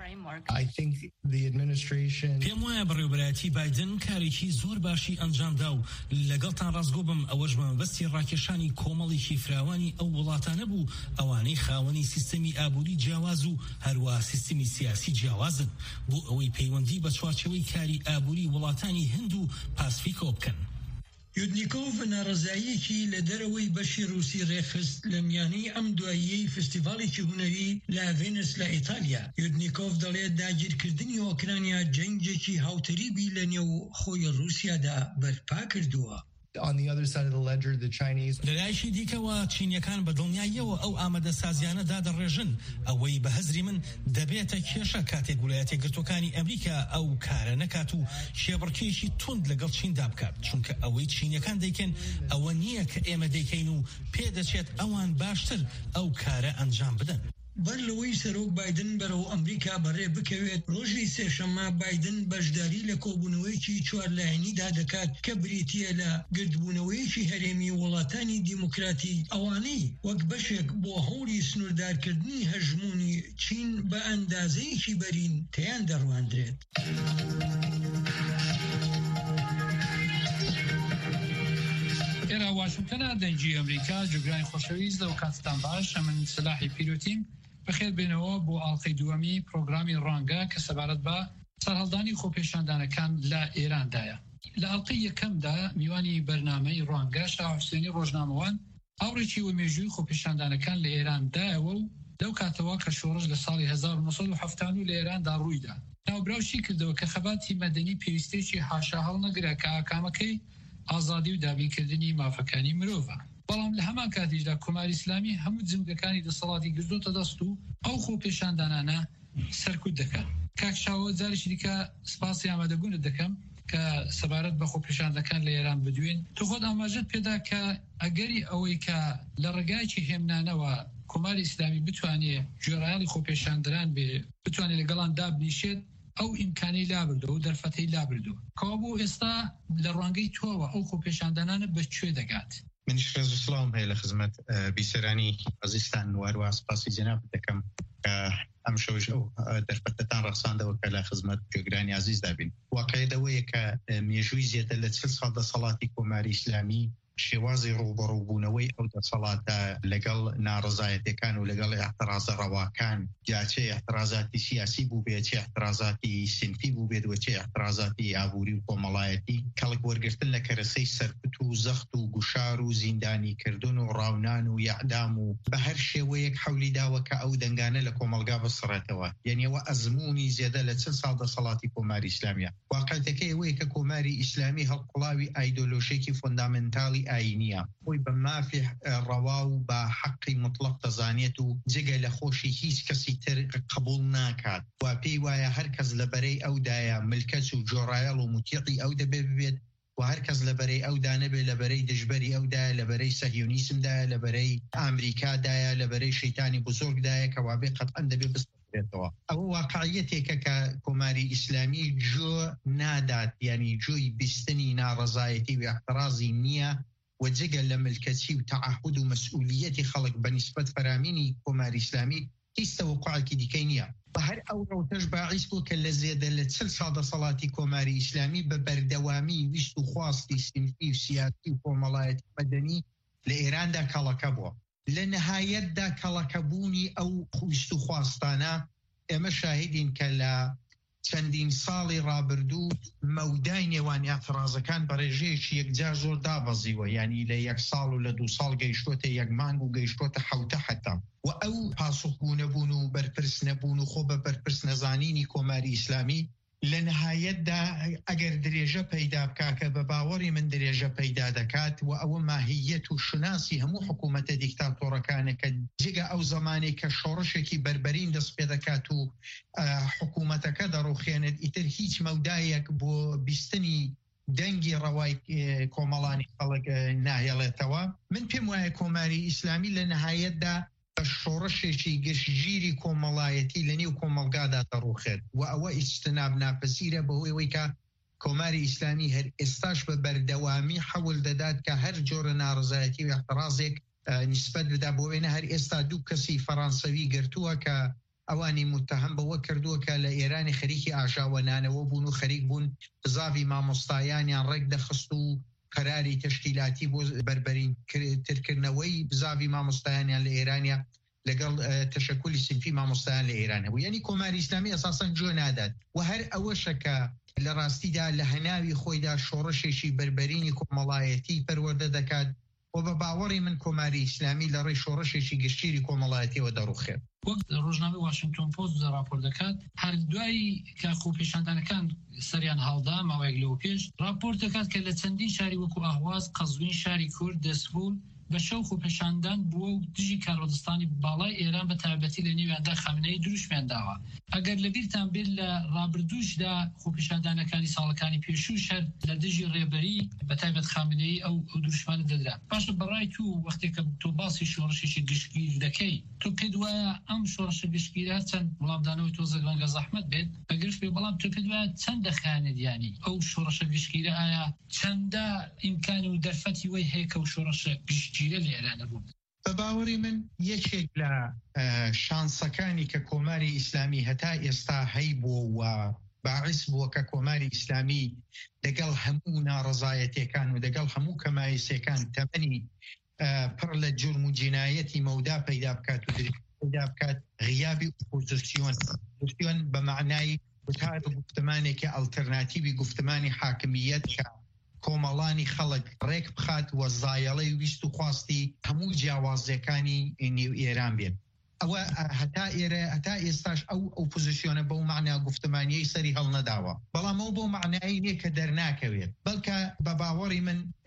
پێم وایە بەڕێوەبەرایەتی بایدن کارێکی زۆر باشی ئەنجامدا و لەگەڵتان ڕازگۆ بم ئەوەش مەبەستی ڕاکێشانی کۆمەڵێکی فراوانی ئەو وڵاتانە بوو ئەوانەی خاوەنی سیستەمی ئابووری جیاواز و هەروە سیستەمی سیاسی جیاوازن بۆ ئەوەی پەیوەندی بە چوارچەوەی کاری ئابووری وڵاتانی هەند و پاسفیکۆ بکەن. یودنیکۆڤ ناڕزاییەکی لە دەرەوەی بەشی رووسی ڕێخست لە میانەی ئەم دواییەی فستیڤاڵێکی هونەری لە ڤێنس لە ئیتالیا. یودنیکۆڤ دەڵێت داگیرکردنی ئۆکرانیا جەنگێکی هاوتەریبی لە نێو خۆی رووسیادا بەرپا کردووە. On the other side of the ledger, the Chinese... لەلایشی دیکەوە چینیەکان بە دڵنیاییەوە ئەو ئامادە سازیانە دادەڕێژن ئەوەی بە هەزری من دەبێتە کێشە کاتێک ویلایەتە یەکگرتووەکانی ئەمریکا ئەو کارە نەکات و شێبڕکێشی تند لەگەڵ چیندا بکات، چونکە ئەوەی چینیەکان دەیکەن ئەوە نییە کە ئێمە دەیکەین و پێدەچێت ئەوان باشتر ئەو کارە ئەنجام بدەن. بەر لەوەی سەرۆک بایدن بەرەو ئەمریکا بەڕێ بکەوێت، ڕۆژی سێشەممە بایدن بەشداری لە کۆبوونەوەیکی چوارلایەنیدا دەکات کە بریتیە لە گردبوونەوەیەکی هەرێمی وڵاتانی دیموکراتی ئەوانەی وەک بەشێک بۆ هەوڵی سنووردارکردنی هەژمونی چین بە ئەندازەیەکی بەرین تیان دەڕواندرێت. ئێرە واشنگتنە دەنگی ئەمریکا جوگرانی خۆشەویست و کاتتان باش، ئەمن سلاحی پیرۆتیم بەخێر بێنەوە بۆ ئاڵقەی دووەمی پرۆگرامی ڕەنگە کە سەبارەت بە سەرهەڵدانی خۆپێشاندانەکان لە ئێراندایە. لە ئاڵقەی یەکەمدا میوانی بەرنامەی ڕەنگە شاو حوسێنی ڕۆژنامەوان هاوڕێکی وەمێژووی خۆپێشاندانەکان لە ئێراندایەوە و لەو کاتەوە کە شۆڕش لە ساڵی 1970 لە ئێراندا ڕوویدا. ناوبراوشی کردەوە کە خەباتی مەدەنی پێویستێکی حاشا هەڵنەگرە کە ئاکامەکەی ئازادی و دابینکردنی مافەکانی مرۆڤە. بەڵام لە هەمان کاتیشدا کۆماری ئیسلامی هەموو جنگەکانی دەسەڵاتی گرتوتە دەست و ئەو خۆپێشاندانانە سەرکوت دەکەن. کاکشاوە جارێکی دیکە سپاسی ئامادەبوونت دەکەم کە سەبارەت بە خۆپێشاندەکان لە ئێران بدوێن. تو خۆت ئاماژەت پێدا کە ئەگەری ئەوەی کە لە ڕێگایکی هێمنانەوە کۆماری ئیسلامی بتوانێت گوێڕایەڵی خۆپێشاندەران بێ، بتوانێت لەگەڵان دابنیشێت، ئەو ئیمکانی لابردو و دەرفەتەی لابردو. کەوا بۆ ئێستا لە ڕوانگەی تۆوە ئەو خۆپێشاندانانە بەکوێ دەگات؟ منیش ڕێز و سڵام هەیە لە خزمەت بیسەرانی عەزیزتان وەروە سپاسی جەناب دەکەم کە ئەم شەوش ئەو دەرفەتەتان ڕەخساندەوە کە لە خزمەت گوێگرانی عەزیز دابین. واقعیەوەیە کە مێژووی زیاتر لە 40 ساڵ دەسەڵاتی کۆماری ئیسلامی شێوازی ڕوبەڕووبوونەوەی ئەو دەسەڵاتە لەگەڵ ناڕزایەتەکان و لەگەڵ احترازە ڕەواکان، جاچێ احترازاتی سیاسی بوو بێت، چێ احترازاتی سنفی بوو بێت، و چێ احترازاتی ئابووری و کۆمەڵایەتی، کەڵک وەرگرتن لە کەرەسەی سەرکوت و زەخت و گوشار و زیندانیکردن و ڕاونان و یعدام و بە هەر شێوەیەک حەولی داوە کە ئەو دەنگانە لە کۆمەلگا بسڕێتەوە. یعنی ئەوە ئەزموونی زیادە لە 40 ساڵ دەسەڵاتی کۆماری ئیسلامیە. واقعیەتەکەی ئەوەیە کە کۆماری ئیسلامی هەڵقوڵاوی ئایدۆلۆژیەکی فۆندامنتاڵی ئاینیە، خۆی بە مافی ڕەوا و بە حەقی مطلق دەزانێت و جگە لە خۆشی هیچ کەسی تر قبول ناکات. وا پێی وایە هەر کەس لەبەرەی ئەودایە ملکەچ و جۆڕایەڵ و موتیقی ئەو دەبێ ببێت، و هەر کەس لەبەرەی ئەودا نەبێت لەبەرەی دژبەری ئەودایە، لەبەرەی سەهیونیسمدایە، لەبەرەی ئامریکادایە، لەبەرەی شەیتانی بزرگدایە کە وابێ قەتعەن دەبێ بستێتەوە. ئەوە واقعیەتێکە کە کۆماری ئیسلامی جۆ نادات، یعنی جۆی بیستنی ناڕەزایەتی و احترازی نییە، وجگە لە ملکەتی و تعهد و مەسئولیەتی خەڵک بە نیسبەت فەرامینی کۆماری ئیسلامی هیچ تەوەقوعێکی دیکەی نییە. بە هەر ئەو ڕەوتەش باعیس بوو کە لە زێدە لە 40 ساڵ دەسەڵاتی کۆماری ئیسلامی بە بەردەوامی ویست و خواستی سنفی و سیاسی و کۆمەڵایەتی مەدەنی لە ئێراندا کەڵەکە بووە. لە نەهایەتدا کەڵەکەبوونی ئەو ویست و خواستانە ئێمە شاهدین کە لە چەندین ساڵی ڕابردوو مەودای نێوانی ئەعترازەکان بە ڕێژەیەکی یەکجار زۆر دابەزیوە، ینی لە 1 ساڵ و لە 2 ساڵ گەیشتۆتە 1 مانگ و گەیشتۆتە 7 حتا. و ئەو پاسخبوونەبوون و بەرپرس نەبوون و خۆ بە بەرپرس نەزانینی کۆماری ئیسلامی لە نەهایەتدا ئەگەر درێژە پەیدا بکا کە بە باوەڕی من درێژە پەیدا دەکات، و ئەوە ماهیەت و شناسی هەموو حکوومەتە دیکتاتۆرەکانە کە جگە ئەو زمانێک کە شۆڕشێکی بربەرین دەست پێ دەکات و حکوومەتەکە دەڕوخێنێت، ئیتر هیچ مەودایەک بۆ بیستنی دەنگی ڕەوای کۆمەڵانی خەڵک ناهێڵێتەوە. من پێم وایە کۆماری ئیسلامی لە نەهایەتدا بە شۆڕشێکی گشتگیری کۆمەڵایەتی لە نێو کۆمەلگادا دەڕوخێت، و ئەوە ئیجتناب ناپەزیرە بەهۆی ئەوەی کە کۆماری ئیسلامی هەر ئێستاش بە بەردەوامی حەول دەدات کە هەر جۆرە ناڕزایەتی و احترازێک نیسبەت بدا. بۆ وێنە هەر ئێستا 2 کەسی فەڕەنسەوی گرتووە کە ئەوانی متهم بەوە کردووە کە لە ئێرانی خەریکی ئاژاوەنانەوە بوون و خەریک بوون زاوی مامۆستایانیان ڕێک دەخست و قەراری تشکیلاتی بۆ بربەرین ترکردنەوەی زاوی مامۆستایانیان لە ئێرانیا لەگەڵ تەشەکولی سنفی مامۆستایان لە ئێران هەبوو. یعنی کۆماری ئیسلامی ئەساساً جۆ نادات و هەر ئەوەشە کە لە ڕاستیدا لە هەناوی خۆیدا شۆڕشێکی بربەرینی کۆمەڵایەتی پەروەردە دەکات و بە باوەڕی من کۆماری ئیسلامی لە ڕێی شۆڕشێکی گشتگیری کۆمەڵایەتیەوە دەڕوخێت. وەک ڕۆژنامەی واشنگتن پۆست راپۆر دەکات هەر دوای کە خۆپیشاندانەکان سەریان هەڵدا ماوەیەک لەوە پێش راپۆرت دەکات کە لە چەندین شاری وەکو ئاهواز، قەزوین، شاری کورد، دەسفول بە شەو خۆپیشاندان بووە و دژی کارۆدستانی باڵای ئێران بە تایبەتی لە نێویاندا خامنەی دروشمیان داوە. ئەگەر لەبیرتان بێت لە ڕابردووشدا خۆپیشاندانەکانی ساڵەکانی پێشوو شەر لە دژی ڕێبەری بە تایبەت خامنەی ئەو دروشمانە دەدرا. باشە بەڕای تو وەختێکە تۆ باسی شۆڕشێکی گشتگیر دەکەی تۆ پێت وایە ئەم شۆڕشە گشتگیرە چەند وڵامدانەوەی تۆ زەگەنگە زەحمەت بێت بەگرفت بێ بەڵام تۆ پێت وایە چەند دەخانێت یانی ئەو شۆڕشە گشتگیرە ئایا چەندە ئیمکان و دەرفەتی وەی هەیە کە و شۆڕشە گشتگیرە لە ئێرانە بوو؟ بە باوەڕی من یەکێک لە شانسەکانی کە کۆماری ئیسلامی هەتا ئێستا هەیبووە و باعث بووە کە کۆماری ئیسلامی لەگەڵ هەموو ناڕەزایەتیەکان و لەگەڵ هەموو کەمایسیەکان تەمەنی پڕ لە جورم و جینایەتی مەودا پەیدا بکات و پەیدا بکات غیابی ئۆپۆزیسیۆن بە معنای وتار گفتمانێکی ئەڵتەرناتیوی گفتمانی حاکمیەت کە کۆمەڵانی خەڵک ڕێک بخات و زایەڵەی ویست و خواستی هەموو جیاوازیەکانی نێو ئێران بێت. ئەوە هەتا ئێستاش ئەو پۆزیسیۆنە بەو معنای گفتمانیەی سەری هەڵ نەداوە، بەڵام ئەو بۆ معنایی نییە کە دەرناکەوێت، بەڵکە بە باوەڕی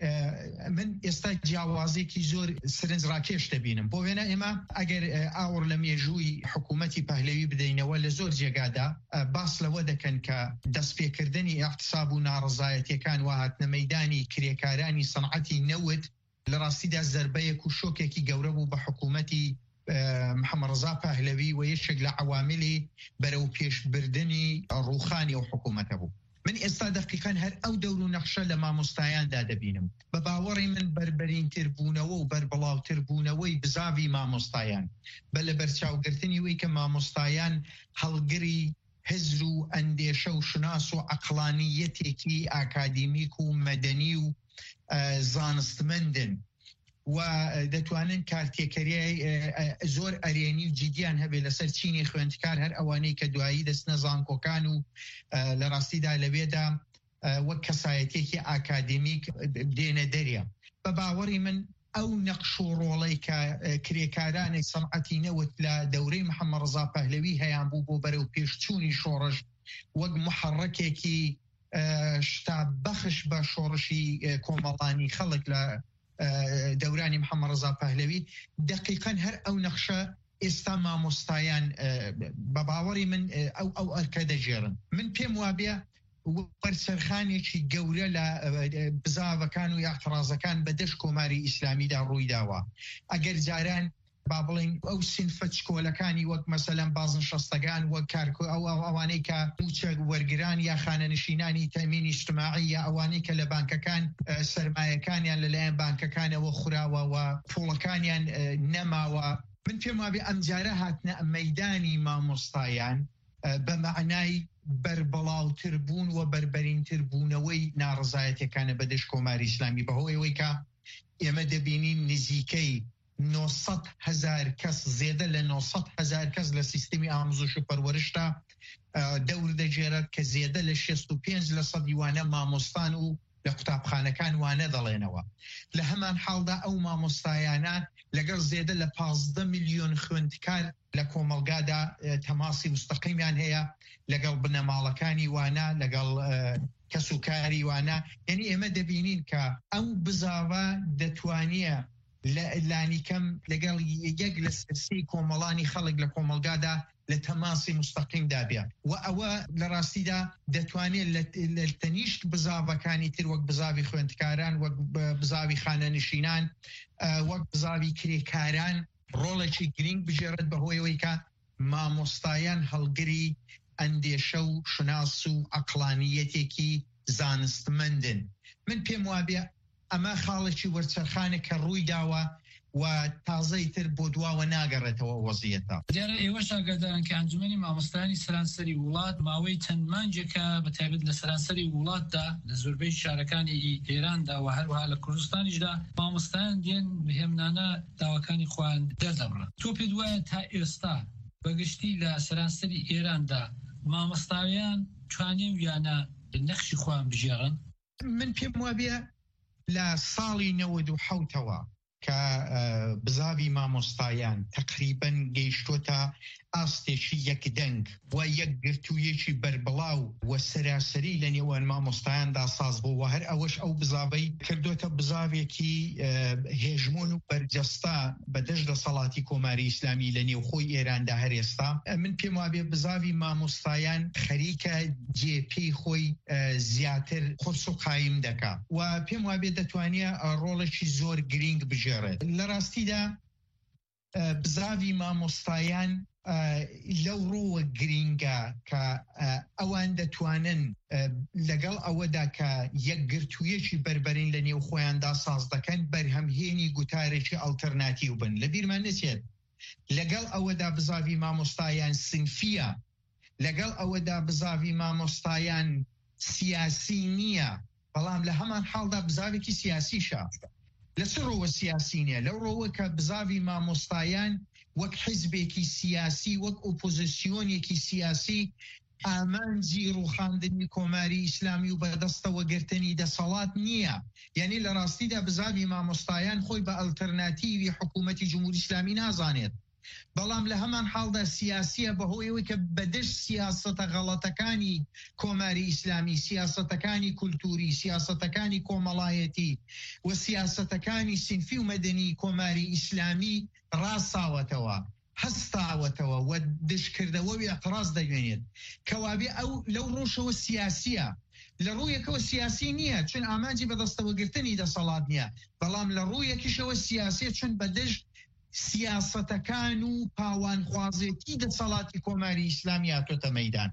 من ئێستا جیاوازێکی زۆر سرنج ڕاکێش دەبینم. بۆ وێنە ئێمە ئەگەر ئاوڕ لە مێژووی حکوومەتی پەهلەوی بدەینەوە لە زۆر جێگادا باس لەوە دەکەن کە دەستپێکردنی احتساب و ناڕزایەتیەکان و هاتنە مەیدانی کرێکارانی سەنعەتی نەوت لە ڕاستیدا زەربەیەک و شۆکێکی گەورە بوو بە حکوومەتی محەممەد ڕەزا پەهلەوی و یەکێک لە عواملی بەرەو پێشبردننی ڕوخانی و حکوومەتە بوو. من ئێستا دقیقاً هەر ئەو دەور و نەخشە لە مامۆستایاندا دەبینم. بە باوەڕی من بربەرینتر بوونەوە و بربڵاوتر بوونەوەی بزاوی مامۆستایان بە لە بەرچاوگرتنی وەی کە مامۆستایان هەڵگری هزر و ئەندێشە و شناس و عەقڵانیەتێکی ئاکادیمیک و مەدەنی و زانستمەندن و دەتوانن کارتێکەریای زۆر ئەرێنی و جیدیان هەبێ لەسەر چینی خوێندکار هەر ئەوانەی کە دوایی دەستنە زانکۆکان و لە ڕاستیدا لەوێدا وەک کەسایەتێکی ئاکادمیک دێنە دەریە. بە باوەڕی من ئەو نەقش و ڕۆڵەی کە کرێکارانی سەنعەتی نەوت لە دەورەی محەممەد ڕەزا پەهلەوی هەیان بوو بۆ بەرەو پێشچوونی شۆڕش وەک محەڕەکێکی شتا بەخش بە شۆڕشی کۆمەڵانی خەڵک لە دەورانی محەممەد ڕەزا پەهلەوی دقیقاً هەر ئەو نەخشە ئێستا مامۆستایان بە باوەڕی من ئەو ئەرکە دەژێڕن. من پێم وابێ وەرسەرخانێکی گەورە لە بزاوەکان و اعتراضەکان بە دەش کۆماری ئیسلامیدا ڕووی داوە. ئەگەر جاران با بڵین ئەو سینفە چکۆلەکانی وەک مەسەلەن بازنشەستەکان وەک کارکۆ ئەوانەی کە موچە وەرگران یا خانەنشینانی تەمینی اجتماعی یا ئەوانەی کە لە بانکەکان سەرمایەکانیان لەلایەن بانکەکانەوە خوراوە و پوڵەکانیان نەماوە. من پێم وابێ ئەم جارە هاتنە مەیدانی مامۆستایان بە معنای بربڵاوتر بوون و بربەرینتر بوونەوەی ناڕزایەتەکانە بەدەش کۆماری ئیسلامی بەهۆی ئەوەی کە ئێمە دەبینین نزیکەی 900,000 کەس زێدە لە 900,000 کەس لە سیستمی ئامۆزش و پەروەرشدا دەور دەجێرێت کە زێدە لە 65% وانە مامۆستان و لە قوتابخانەکان وانە دەڵێنەوە. لە هەمان حاڵدا ئەو مامۆستایانە لەگەڵ زێدە لە 15 میلیۆن خوێندکار لە کۆمەلگادا تەماسی مستەقیمیان هەیە لەگەڵ بنەماڵەکانی وانە لەگەڵ کەسوکاری وانە. یعنی ئێمە دەبینین کە ئەو بزاوە دەتوانیە لانیکەم لەگەڵ یەک لە سەرسی کۆمەڵانی خەڵک لە کۆمەلگادا لە تەماسی مستەقیمدا بێ و ئەوە لە ڕاستیدا دەتوانێت لە تەنیشت بزاوەکانی تر وەک بزاوی خوێندکاران وەک بزاوی خانەنشینان وەک بزاوی کرێکاران ڕۆڵێکی گرنگ بژێڕێت بەهۆیەوەی کە مامۆستایان هەڵگری ئەندێشە و شناس و عەقڵانیەتێکی زانستمەندن. من پێم وابێ ئەمە خاڵێکی وەرچەرخانە کە ڕووی داوە و تازەی تر بۆ دواوە ناگەڕێتەوە وەزیەتە. دیارە ئێوەش ئاگادارن کە ئەنجومەنی مامۆستایانی سەرانسەری وڵات ماوەی چەند مانجێکە بەتایبەت لە سەرانسەری وڵاتدا لە زۆربەی شارەکانی ئێراندا و هەروەها لە کوردستانیشدا مامۆستایان دێن بەهێمنانە داواکانی خۆیان دەردەبڕن. تۆ پێت وایە تا ئێستا بەگشتی لە سەرانسەری ئێراندا مامۆستایان توانێن یانە نەخشی خۆیان بژێڕن؟ من پێم وابێ لە ساڵی 97ەوە کە بزاوی مامۆستایان تقریباً گەیشتۆتە ئاستێکی یەکدەنگ و یەک گرتوویەکی بەربڵاو و سەراسەری لە نێوان مامۆستایاندا ساز بوو و هەر ئەوەش ئەو بزاوەی کردوتە بزاوێکی هێژمۆن و بەرجەستا بەدەست دەسەڵاتی کۆماری ئیسلامی لە نێوخۆی ئێراندا هەر ئێستا. من پێم وابێ بزاوی مامۆستایان خەریکە جێپێی خۆی زیاتر قورس و قایم دەکا و پێم وابێ دەتوانێت ڕۆڵێکی زۆر گرنگ بژێڕێت. لە ڕاستیدا بزاوی مامۆستایان لەو ڕۆوە گرینگە کە ئەوان دەتوانن لەگەڵ ئەوەدا کە یەک گرتوویەکی بربەرین لە نێو خۆیاندا ساز دەکەن بەرهەمهێنی گوتارێکی ئەڵتەرناتیو بن. لەبیرمان نەچێت لەگەڵ ئەوەدا بزاوی مامۆستایان سنفیە، لەگەڵ ئەوەدا بزاوی مامۆستایان سیاسی نییە، بەڵام لە هەمان حاڵدا بزاوێکی سیاسیشە. لە چ ڕۆوە سیاسی نیە؟ لەو ڕۆوە کە بزاوی مامۆستایان وەک حیزبێکی سیاسی وەک ئۆپۆزیسیۆنێکی سیاسی ئامانجی ڕووخاندنی کۆماری ئیسلامی و بەدەستەوە گرتنی دەسەڵات نییە. یعنی لە ڕاستیدا بزاوی مامۆستایان خۆی بە ئەلتەرناتیوی حکوومەتی جمهوری ئیسلامی نازانێت، بەڵام لە هەمان حاڵدا سیاسیە بەهۆیەوەی کە بەدەست سیاسەتە غەڵەتەکانی کۆماری ئیسلامی، سیاسەتەکانی کولتوری، سیاسەتەکانی کۆمەڵایەتی و سیاسەتەکانی سینفی و مەدەنی کۆماری ئیسلامی ڕاستاوەتەوە، هەستاوەتەوە و دشکردەوەی اعتراض دەگوێنێت کەوابێ ئەو لەو ڕۆژەوە سیاسیە. لە ڕوویەکەوە سیاسی نییە چون ئامانجی بەدەستەوەگرتنی دەسەڵات نییە، بەڵام لە ڕوویەکیشەوە سیاسی چون بەدەست سیاسەتەکان و پاوانخوازێتی دەسەڵاتی کۆماری ئیسلامی هاتۆتە مەیدان.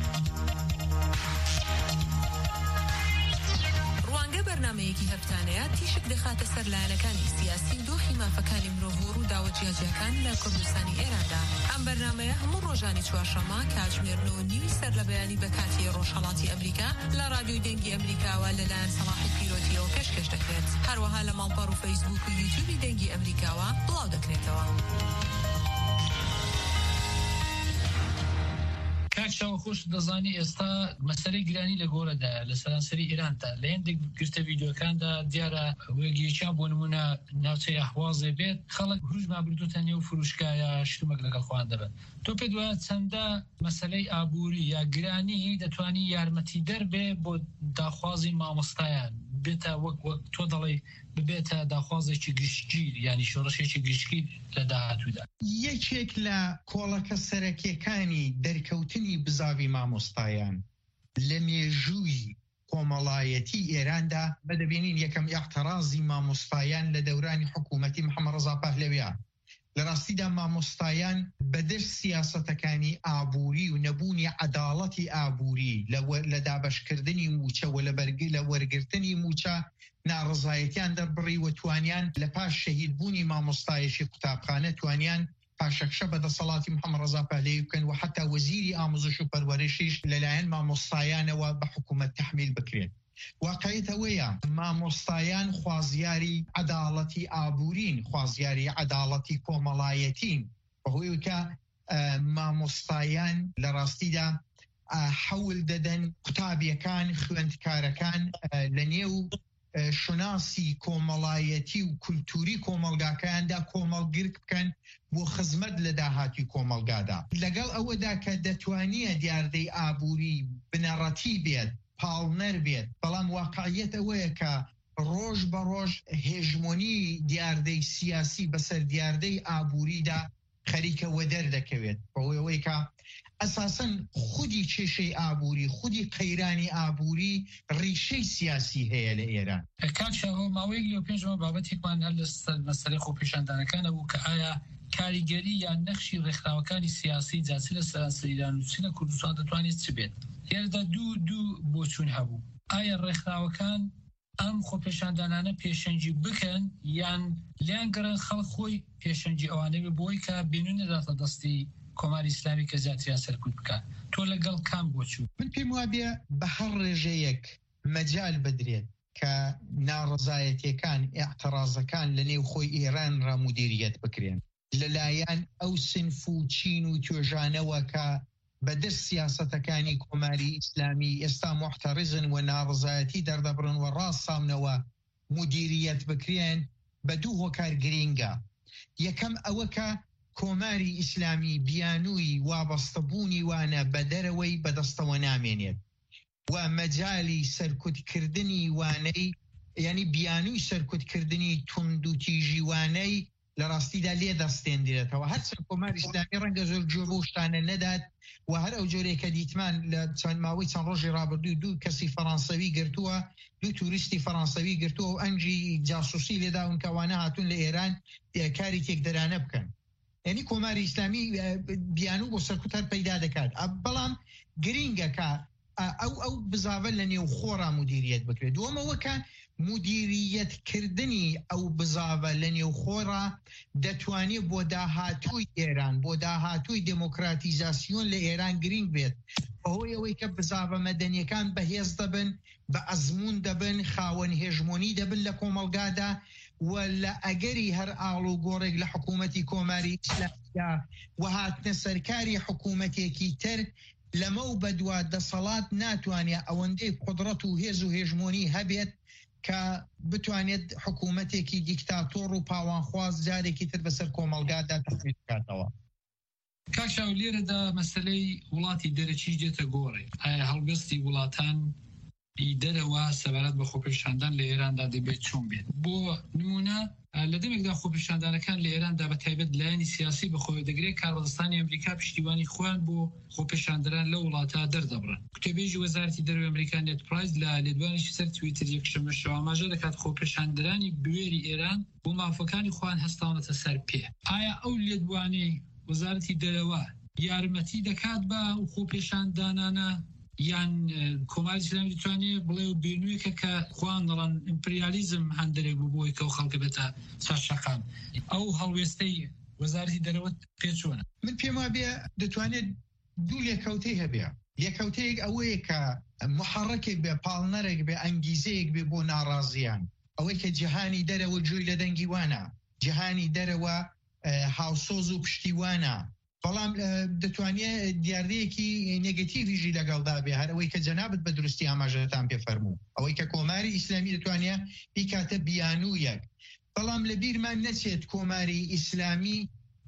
ڕوانگە بەرنامەیەکی هەفتانەیە تیشک دەخاتە سەر لایەنەکانی سیاسی و دۆخی مافەکانی مرۆڤ و داوە جیاجیەکان لە کوردستانی ئێراندا. ئەم بەرنامەیە هەموو ڕۆژانی چوارشەممە کاتژمێر 9:30 سەر لە بەیانی بە کاتی ڕۆژهەڵاتی ئەمریکا لە رادیۆی دەنگی ئەمریکاوە لەلایەن سەلاحی پیرۆتیەوە پێشکەش دەکرێت. هەروەها لە ماڵپەڕ و فەیسبوک و یوتیوبی دەنگی ئەمریکاوە بڵاو دەکرێتەوە. کاکشاوە خۆش دەزانی ئێستا مەسەلەی گرانی لە گۆرەدا لە سەرانسەری ئێراندا لە هێندێک گرتە ڤیدیۆکاندا دیارە وێگیەکیان بۆ نمونە ناوچەی ئەحوازێ بێت خەڵک هروجمان بردوتە نێو فروشکایە شتومەک لەگەڵ خۆیان دەبن. تۆ پێت وایە چەندە مەسەلەی ئابووری یا گرانی دەتوانی یارمەتی دەربێ بۆ داخوازی مامۆستایان بێتە وەک تۆ دەڵێ ببێتە داخوازێکی گشتگیر یعنی شۆڕشێکی گشتگیر لە داهاتوودا؟ یەکێک لە کۆڵەکە سەرەکیەکانی دەرکەوتنی بزاوی مامۆستایان لە مێژووی کۆمەڵایەتی ئێراندا بەدەبێنین یەکەم ئیعترازی مامۆستایان لە دەورانی حکوومەتی محەممەد ڕەزا پەهلەویە. لە ڕاستیدا مامۆستایان بەدەست سیاسەتەکانی ئابووری و نەبوونی عەداڵەتی ئابووری لە دابەشکردنی موچە و لە وەرگرتنی موچە ناڕزایەتیان دەربڕی و توانیان لە پاش شەهیدبوونی مامۆستایەکی قوتابخانە توانیان پاشەکشە بەدەسەڵاتی محەممەد ڕەزا پەهلەوی بکەن و حتا وەزیری ئامۆزش و پەروەرشیش لەلایەن مامۆستایانەوە بە حکوومەت تەحمیل بکرێت. واقعیتەوەیە مامۆستایان خوازیاری عەداڵەتی ئابوورین، خوازیاری عەداڵەتی کۆمەڵایەتین، بەهۆی کە مامۆستایان لە ڕاستیدا حەول دەدەن قوتابیەکان خوێندکارەکان لە نێو شناسی کۆمەڵایەتی و کولتوری کۆمەلگاکەیاندا کۆمەڵگرک بکەن بۆ خزمەت لە داهاتی کۆمەلگادا. لەگەڵ ئەوەدا کە دەتوانیە دیاردەی ئابووری بنەڕەتی بێت، پاڵنەر بێت، بەڵام واقعیت ئەوەیە کە ڕۆژ بە ڕۆژ هێژمۆنی دیاردەی سیاسی بەسەر دیاردەی ئابووریدا خەریکە وە دەردەکەوێت بەهۆی کە ئەساسەن خودی کێشەی ئابووری، خودی قەیرانی ئابووری ڕیشەی سیاسی هەیە لە ئێران. کاکشاوە ماوەیەک لێ پێشەوە بابەتێکمان هەر لە مەسەلەی خۆپێشاندانەکانە بوو کە ئایا کاریگەری یان نەخشی ڕێکخراوەکانی سیاسی جاچی لە سەرانسەری ئیران و چی لە کوردستان دەتوانێت چ بێت؟ هێردا دوو بۆچوون هەبوو. ئایا ڕێکخراوەکان ئەم خۆپێشاندانانە پێشەنگی بکەن یان لیان گەڕن خەڵک خۆی پێشەنگی ئەوانەی بۆی کە بینون نەداتە دەستی کۆماری ئیسلامی کە زیاتریان سەرکوت بکات. تۆ لەگەڵ کام بۆچوو؟ من پێم وابێ بە هەر ڕێژەیەک مەجال بدرێت کە ناڕزایەتیەکان ئێعترازەکان لە نێو خۆی ئێران ڕامودیریەت بکرێن لەلایەن ئەو سنف و چین و توێژانەوە کە بەدەست سیاسەتەکانی کۆماری ئیسلامی ئێستا محتەڕزن و ناڕزایەتی دەردەبرن و ڕاستامنەوە مدیریەت بکرێن بە دوو هۆکار گرینگە. یەکەم ئەوە کە کۆماری ئیسلامی بیانووی وابەستەبوونی وانە بە دەرەوەی بەدەستەوە نامێنێت و مەجای سەرکوتکردنی وانەی یعنی بیانووی سەرکوتکردنی تند و تیژی وانەی لە ڕاستیدا لێ دەستێنرێتەوە. هەرچەند کۆماری ئیسلامی ڕەنگە زۆر جۆر بۆ شتانە نەدات و هەر ئەو جۆرێکە دیتمان لە چەند ماوەی چەند ڕۆژی ڕابردوو دوو کەسی فەڕەنسەوی گرتووە، دوو توریستی فەڕەنسەوی گرتووە و ئەنجی جاسوسی لێداون کەوانە هاتوون لە ئێران کاری تێکدەرانە بکەن. یعنی کۆماری ئیسلامی بیانوو بۆ سەرکوتار پەیدا دەکات. بەڵام گرینگەکە ئەو بزاوە لە نێو خۆڕا مدیریەت بکرێت. دووەمەوە کە مدیریەتکردنی ئەو بزاوە لە نێو خۆڕا دەتوانێت بۆ داهاتووی ئێران بۆ داهاتووی دموکراتیزاسیۆن لە ئێران گرنگ بێت بەهۆی ئەوەی کە بزاوە مەدەنیەکان بەهێز دەبن، بە ئەزمون دەبن، خاوەن هێژمۆنی دەبن لە کۆمەڵگادا و لە ئەگەری هەر ئاڵ و گۆڕێک لە حکوومەتی کۆماری ئیسلامیدا و هاتنە سەرکاری حکوومەتێکی تر لەمە و بەدوا دەسەڵات ناتوانێت ئەوەندەی قدرەت و هێز و هێژمۆنی هەبێت کە بتوانێت حکوومەتێکی دیکتاتۆر و پاوانخواز جارێکی تر بەسەر کۆمەڵگادا تەسبیت بکاتەوە. کاکشاو لێرەدا مەسەلەی وڵاتی دەرەچی دێتە گۆڕێ. ئایا هەڵگەستی وڵاتان دەرەوە سەبارەت بە خۆپێشاندان لە ئێراندا دەبێت چۆن بێت؟ بۆ نمونە لە دەمێکدا خۆپێشاندانەکان لە ئێراندا بە تایبەت لایەنی سیاسی بەخۆی دەگرێت کارڕدستانی ئەمریکا پشتیوانی خۆیان بۆ خۆپێشاندەران لە وڵاتە دەردەبڕن. کتێبێژی وەزارەتی دەروی ئەمریکا نێت پرایس لە لێدوانێکی سەر تویتر یەکشەمە شەوە ئاماژە دەکات خۆپێشاندەرانی بوێری ئێران بۆ مافەکانی خۆیان هەستاونەتە سەر پێ. ئایا ئەو لێدوانەی وەزارەتی دەرەوە یارمەتی دەکات بە خۆپێشاندانانە یان کۆماری ئیسلامی دەتوانێت بڵێ و بینوویەکە کە خوان دەڵێن ئیمپریالیزم هەندێک بووبووی کە و خەڵکە بێتە سەرشەقام. ئەو هەڵوێستەی وەزارەتی دەرەوە پێ چۆنە؟ من پێم وابێ دەتوانێت دوو لێکەوتەی هەبێ. یەکەوتەیەک ئەوەیە کە محەڕەکێک بێ، پاڵنەرێک بێ، ئەنگیزەیەک بێ بۆ ناڕازیان. ئەوەی کە جیهانی دەرەوە جوێی لە دەنگی وانە، جیهانی دەرەوە هاوسۆز و پشتیوانە. بەڵام دەتوانێت دیاردەیەکی نێگەتیڤیژی لەگەڵدا بێ، هەر ئەوەی کە جەنابەت بە درستی ئاماژەتان پێ فەرموو، ئەوەی کە کۆماری ئیسلامی دەتوانێت بیکاتە بیانوویەک. بەڵام لە بیرمان نەچێت کۆماری ئیسلامی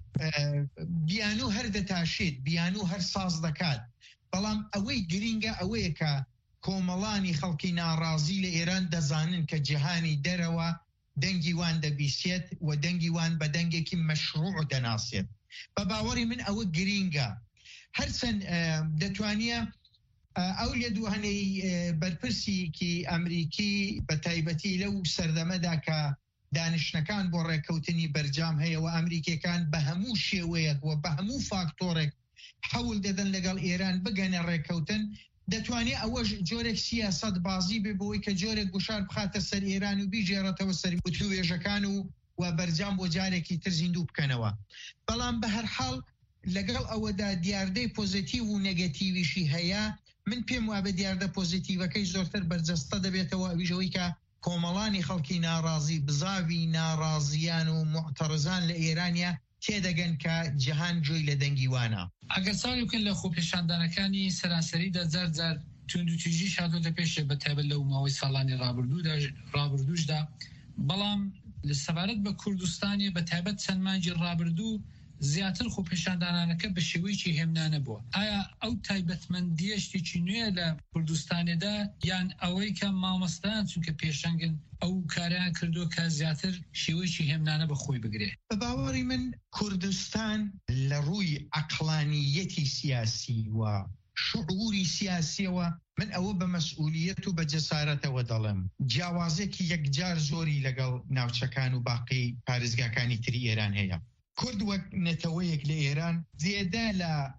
بیانوو هەر دەتاشێت، بیانوو هەر ساز دەکات. بەڵام ئەوەی گرینگە ئەوەیە کە کۆمەڵانی خەڵکی ناڕازی لە ئێران دەزانن کە جیهانی دەرەوە دەنگی وان دەبیسێت و دەنگی وان بە دەنگێکی مەشروع دەناسێت. بە باوەڕی من ئەوە گرینگە. هەرچەند دەتوانێت ئەو لێدوانەی بەرپرسیکی ئەمریکی بە تایبەتی لەو سەردەمەدا کە دانیشتەکان بۆ ڕێکەوتنی بەرجام هەیە و ئەمریکیەکان بە هەموو شێوەیەک و بە هەموو فاکتۆرێک حەول دەدەن لەگەڵ ئێران بگەنە ڕێکەوتن، دەتوانێت ئەوەش جۆرێک سیاسەت بازی بێ بۆی کە جۆرێک گوشار بخاتە سەر ئێران و بیژێڕێتەوە سەر وتوێژەکان و بەرجام بۆ جارێکی تر زیندوو بکەنەوە. بەڵام بە هەر حاڵ لەگەڵ ئەوەدا دیاردەی پۆزیتیڤ و نەگەتیڤیشی هەیە. من پێم وابە دیاردە پۆزیتیڤەکەی زۆرتر بەرجەستە دەبێتەوە ئەویژەوەی کە کۆمەڵانی خەڵکی ناڕازی، بزاوی ناڕازیان و معتەرزان لە ئێرانیا تێدەگەن کە جیهان جۆی لە دەنگی وانە. ئەگەر ساڵی بکەن لە خۆپێشاندانەکانی سەرانسەریدا جار تونند و تیژی هاتۆتە پێشێ بە تایبەت لەو ماوەی ساڵانی ڕابردووشدا. بەڵام لە سەبارەت بە کوردستانی بە تایبەت چەند مانگی ڕابردوو زیاتر خۆپێشاندانانەکە بە شێوەیەکی هێمنانە بووە. ئایا ئەو تایبەتمەندیەشتێکی نوێ لە کوردستانێدا یان ئەوەی کە مامۆستایان چونکە پێشەنگن ئەو کاریان کردو کە زیاتر شێوەیەکی هێمنانە بە خۆی بگرێ؟ بە باوەڕی من کوردستان لە ڕووی عەقلانیەتی سیاسی و شعوری سیاسیەوە من ئەوە بە مەسئولیەت و بە جەسارەتەوە دەڵێم جیاوازێکی یەکجار زۆری لەگەڵ ناوچەکان و باقی پارێزگاکانی تری ئێران هەیە. کورد وەک نەتەوەیەک لە ئێران زێدە لە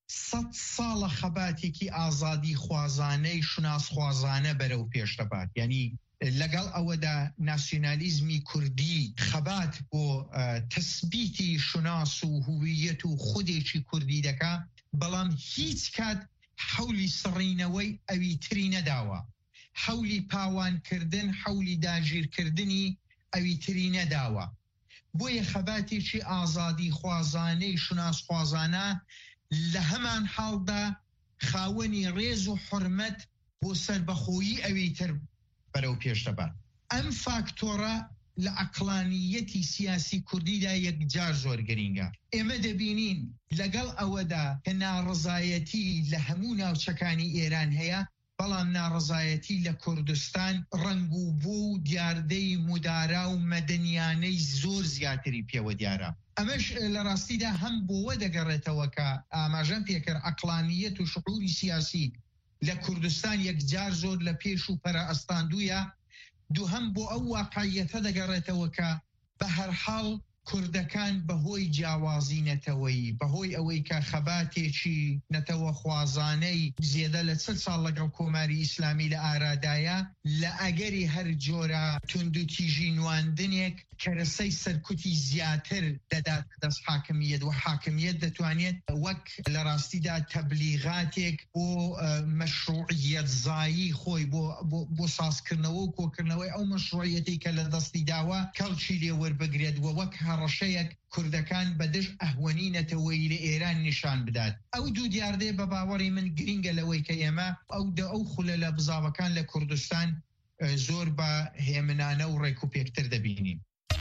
100 ساڵە خەباتێکی ئازادی خوازانەی شناس خوازانە بەرەو پێشتەبات. یعنی لەگەڵ ئەوەدا ناسیۆنالیزمی کوردی خەبات بۆ تەسبیتی شناس و هویەت و خودێکی کوردی دەکا، بەڵام هیچ کات حولی سڕینەوەی ئەوی تری نەداوە، حولی پاوانکردن، حولی داگیرکردنی ئەوی تری نەداوە. بۆیە خەباتێکی ئازادی خوازانەی شناس خوازانە لە هەمان حاڵدا خاوەنی ڕێز و حورمەت بۆ سەربەخۆیی ئەوی تر بەرەو پێشتەبات. ئەم فاکتۆرە لە عەقلانیەتی سیاسی کوردیدا یەکجار زۆر گرینگە. ئێمە دەبینین لەگەڵ ئەوەدا کە ناڕزایەتی لە هەموو ناوچەکانی ئێران هەیە، بەڵام ناڕزایەتی لە کوردستان ڕنگ و بۆ و دیاردەی مدارا و مەدەنیانەی زۆر زیاتری پێوە دیارە. ئەمەش لە ڕاستیدا هەم بۆوە دەگەڕێتەوە کە ئاماژەم پێکرد عەقلانیەت و شعوری سیاسی لە کوردستان یەکجار زۆر لە پێش و پەرەئەستاندوویە، دووهەم بۆ ئەو واقعیەتە دەگەڕێتەوە کە بە هەر حاڵ کوردەکان بەهۆی جیاوازی نەتەوەی، بەهۆی ئەوەی کە خەباتێکی نەتەوە خوازانەی زیێدە لە 40 ساڵ لەگەڵ کۆماری ئیسلامی لە ئارادایە، لە ئەگەری هەر جۆرە تونند و تیژی نواندنێک کەرەسەی سەرکوتی زیاتر دەدات دەست حاکمیت، و حاکمیت دەتوانێت وەک لە ڕاستیدا تەبلیغاتێک بۆ مەشروعیەت زایی خۆی بۆ سازکردنەوە و کۆکردنەوەی ئەو مەشروعیەتی کە لە دەستی داوە کەڵکی لێ وەربگرێت و وەک هەڕەشەیەک کوردەکان بەدەش ئەهوەنی نەتەوەی لە ئێران نیشان بدات. ئەو دوو دیاردێ بە باوەڕی من گرینگە لەوەی کە ئێمە ئەو خولە لە بزاوەکان لە کوردستان زۆر بە هێمنانە و ڕێک و پێکتر دەبینین.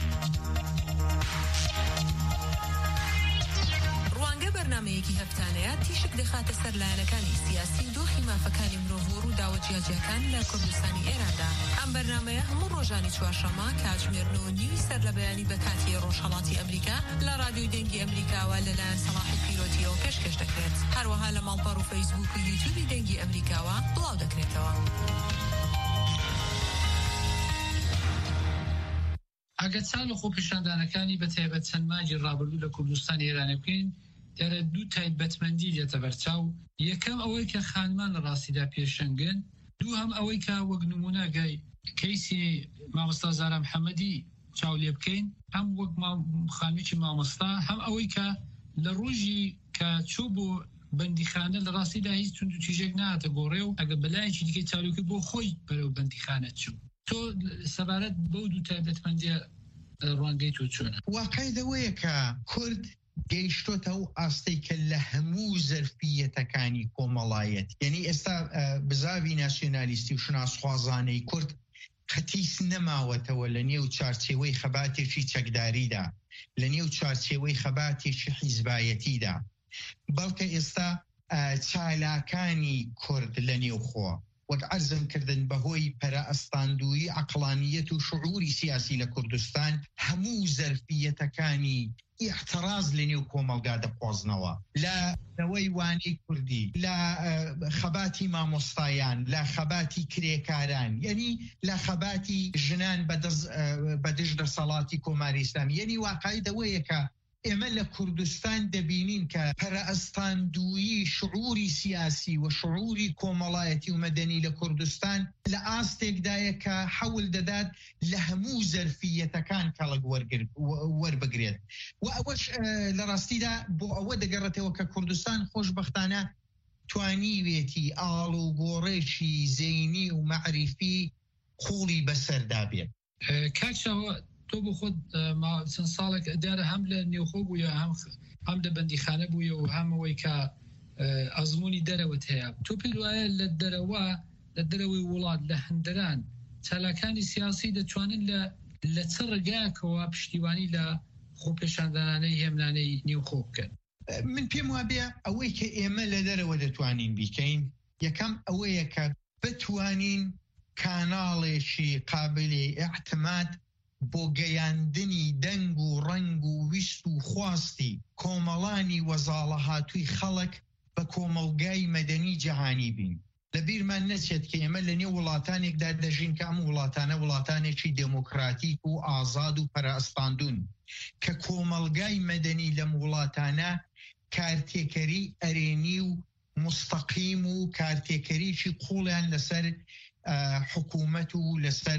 ڕوانگە بەرنامەیەکی هەفتانەیە تیشک دەخاتە سەر لایەنەکانی سیاسی دۆخی مافەکانی مرۆڤ و داوەجیاجیەکان لە کوردستانی ئێراندا. ئەم بەرنامەیە هەموو ڕۆژانی چوارشەممە کاتژمێر 9:30 سەر لە بەیانی بە کاتی ڕۆژهەڵاتی ئەمریکا لە رادیۆی دەنگی ئەمریکاوە لەلایەن سەلاحی پیرۆتیەوە پێشکەش دەکرێت. هەروەها لە ماڵپەڕ و فەیسبوک و یوتیوبی دەنگی ئەمریکاوە بڵاو دەکرێتەوە. ئەگەر لە خۆپیشاندانەکانی بە تایبەت چەند ماجی ڕابردوو لە کوردستانی ئێرانە بکەین، دیارە دوو تایبەتمەندی دێتە بەرچاو. یەکەم ئەوەی کە خانمان لە ڕاستیدا پێشەنگن، دوو هەم ئەوەی کە وەک نمونە گەی کەیسی مامۆستا زارا محەممەدی چاو لێ بکەین، هەم وەک خانوێکی مامۆستا، هەم ئەوەی کە لە ڕۆژی کە چوو بۆ بەندیخانە لە ڕاستیدا هیچ تونند و تیژێک نهاتە گۆڕێ و ئەگە بەلایەکی دیکەی چاولوکە بۆ خۆی بەرەو بەندیخانە چوو. تۆ سەبارەت بەو دوو تایبەتمەندیە ڕوانگەی تۆ چۆنە؟ واقعیدەوەیە کە کورد گەیشتۆتە و ئاستەی کە لە هەموو زەرفیەتەکانی کۆمەڵایەت، یعنی ئێستا بزاوی ناسیۆنالیستی و شناسخوازانەی کورد قەتیس نەماوەتەوە لە نێو چارچێوەی خەباتێکی چەکداریدا، لە نێو چارچێوەی خەباتێکی حیزبایەتیدا، بەڵکە ئێستا چالاکانی کورد لە نێو خۆ وەک عەرزم کردن بەهۆی پەرەئەستاندووی عەقلانیەت و شعوری سیاسی لە کوردستان هەموو زەرفیەتەکانی ئیحتراز لە نێو کۆمەلگا دەخوازنەوە، لە نەوەی وانەی کوردی، لە خەباتی مامۆستایان، لە خەباتی کرێکاران، یعنی لە خەباتی ژنان بەدژ دەسەڵاتی کۆماری ئیسلامی. یعنی واقعیدەوەیە کە ئێمە لە کوردستان دەبینین کە پەرەئەستاندووی شعوری سیاسی و شعوری کۆمەڵایەتی و مەدەنی لە کوردستان لە ئاستێکدایە کە حەول دەدات لە هەموو زەرفیەتەکان کەڵک وەربگرێت. و ئەوەش لە ڕاستیدا بۆ ئەوە دەگەڕێتەوە کە کوردستان خۆشبەختانە توانیوێتی ئاڵ و گۆڕێکی زەینی و مەعریفی قوڵی بەسەردا بێت. کاکشەوە تۆ بۆ خۆت چەند ساڵێک دیارە هەم لە نێوخۆ بووە، هەم لە بەندیخانە بووە و هەمەوەی کە ئەزمموی دەرەوەت هەیە. تۆ پێ وایە لە دەرەوەی وڵات لە هەندەران چالاکانی سیاسی دەتوانن لە چ ڕێگایەکەوە پشتیوانی لە خۆپێشاندانانەی هێمنانەی نێوخۆ بکەن؟ من پێم وابێ ئەوەی کە ئێمە لە دەرەوە دەتوانین بیکەین، یەکەم ئەوەیە کە بتوانین کاناڵێکی قابلی ئاعتماد بۆ گەیاندنی دەنگ و ڕنگ و ویست و خواستی کۆمەڵانی وەزاڵە هاتووی خەڵک بە کۆمەلگای مەدەنی جەهانی بین. لە بیرمان نەچێت کە ئێمە لە نێو وڵاتانێکدا دەژین کە ئەم وڵاتانە وڵاتانێکی دموکراتیک و ئازاد و پەرەئەستاندون، کە کۆمەلگای مەدەنی لەم وڵاتانە کارتێکەری ئەرێنی و مستەقیم و کارتێکەریی قوڵیان لەسەر حکوومەت و لەسەر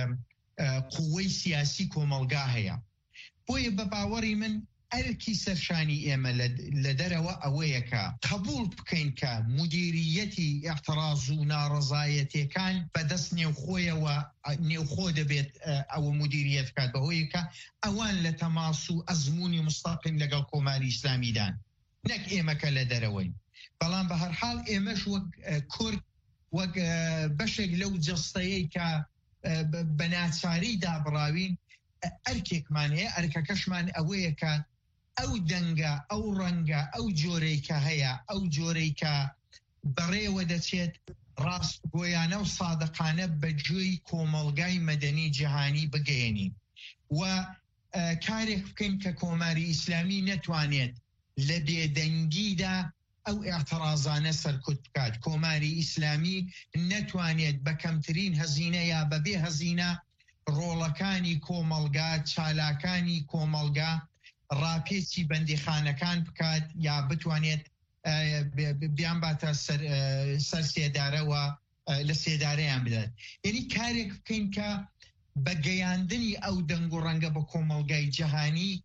قووەی سیاسی کۆمەلگا هەیە. بۆیە بە باوەڕی من ئەرکی سەرشانی ئێمە لە دەرەوە ئەوەیە کە قبول بکەین کە مدیریەتی اعتراض و ناڕەزایەتیەکان بەدەست نێوخۆیەوە نێوخۆ دەبێت ئەوە مدیریەت بکات بەهۆیە کە ئەوان لە تەماس و ئەزمموی مستەقیم لەگەڵ کۆماری ئیسلامیدان نەک ئێمەکە لە دەرەوەین. بەڵام بە هەرحاڵ ئێمەش وەک کورد وەک بەشێک لەو جەستەیەی کە بە ناچاری دابڕاوین ئەرکێکمان هەیە. ئەرکەکەشمان ئەوەیە کە ئەو دەنگە ئەو ڕەنگە ئەو جۆرەی کە هەیە ئەو جۆرەی کە بەڕێوە دەچێت ڕاستگۆیانە و سادقانە بەگوێی کۆمەلگای مەدەنی جیهانی بگەێنین و کارێک بکەین کە کۆماری ئیسلامی نەتوانێت لە بێدەنگیدا ئەو اعتراضانە سەرکوت بکات. کۆماری ئیسلامی نەتوانێت بە کەمترین هەزینە یا بەبێ هەزینە ڕۆڵەکانی کۆمەلگا چالاکانی کۆمەلگا ڕاپێچی بەندیخانەکان بکات یا بتوانێت بیان باتە سەر سێدارەوە لە سێدارەیان بدات. یعنی کارێک بکەین کە بە گەیاندنی ئەو دەنگ و ڕەنگە بە کۆمەلگای جیهانی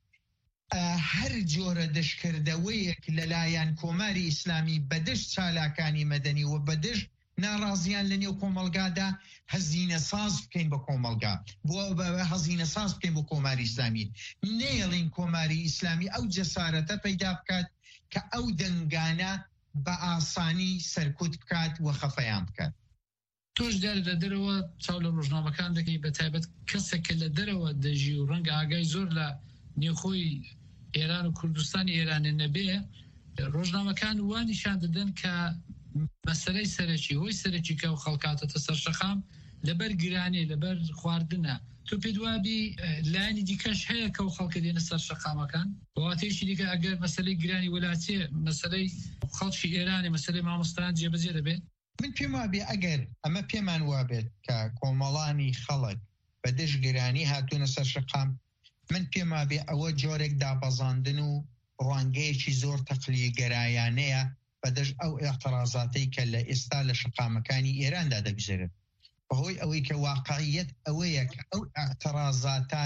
هەر جۆرە دەشکردەوەیەک لەلایەن کۆماری ئیسلامی بەدەشت چالاکانی مەدەنی و بەدەشت ناڕازیان لە نێو کۆمەلگادا هەزینە ساز بکەین بە کۆمەلگا بۆ هەزینە ساز بکەین بۆ کۆماری ئیسلامی. نێڵین کۆماری ئیسلامی ئەو جەسارەتە پەیدا بکات کە ئەو دەنگانە بە ئاسانی سەرکوت بکات و خەفەیان بکات. تۆش دیارە لە دەرەوە چاو لە ڕۆژنامەکان دەکەی بە تایبەت کەسێکە لە دەرەوە دەژی و ڕەنگە ئاگای زۆر لە نێوخۆی ئێران و کوردستانی ئێرانە نەبێ. ڕۆژنامەکان وانیشان دەدەن کە مەسەلەی سەرەکی هۆی سەرەکی کە و خەڵکاتەتە سەرشەقام لەبەر گرانی لەبەر خواردنە. تۆ پێدوابی لایانی دیکەش هەیە کە و خەڵکە دێنە سەر شەقامەکان واتێشی دیکە ئەگەر مەسەلەی گرانی وەلاتێ مەسەلەی خەڵکی ئێرانی مەسەلەی مامۆستایان جێبەجێ دەبێت. من پێم وابێ ئەگەر ئەمە پێمان وابێت کە کۆمەڵانی خەڵک بەدەشت گرانی هاتوونە سەر شەقام، من پێم وابێ ئەوە جۆرێک دابەزاندن و ڕوانگەیەکی زۆر تەقلی گەرایانەیە بەدەشت ئەو اعتراضاتەی کە لە ئێستا لە شەقامەکانی ئێراندا دەبژێرێت. بەهۆی ئەوەی کە واقعیت ئەوەیە کە ئەو اعتراضاتە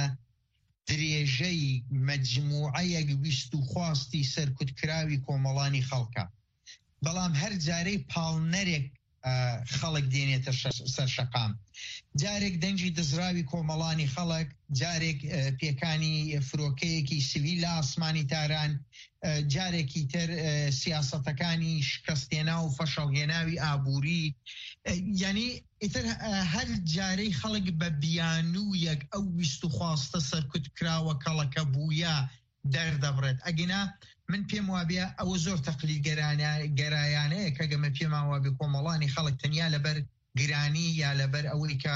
درێژەی مەجموعەیەک ویست و خواستی سەرکوتکراوی کۆمەڵانی خەڵکە، بەڵام هەر جارەی پاڵنەرێک خەڵک دێنێتە سەر شەقام، جارێک دەنجی دزراوی کۆمەڵانی خەڵک، جارێک پێکانی فرۆکەیەکی سویل لە ئاسمانی تاران، جارێکی تر سیاسەتەکانی شکستێنا و فەشەڵهێناوی ئابووری، یعنی ئیتر هەر جارەی خەڵک بە بیانوویەک ئەو ویست و خواستە سەرکوت کراوە کەڵەکە بوویە دەردەبڕێت. ئەگەنا من پێم وابێ ئەوە زۆر تەقلی گەرایانەیە کە گەمە پێمان وابێ کۆمەڵانی خەڵک تەنیا لەبەر گرانی یا لەبەر ئەوەی کە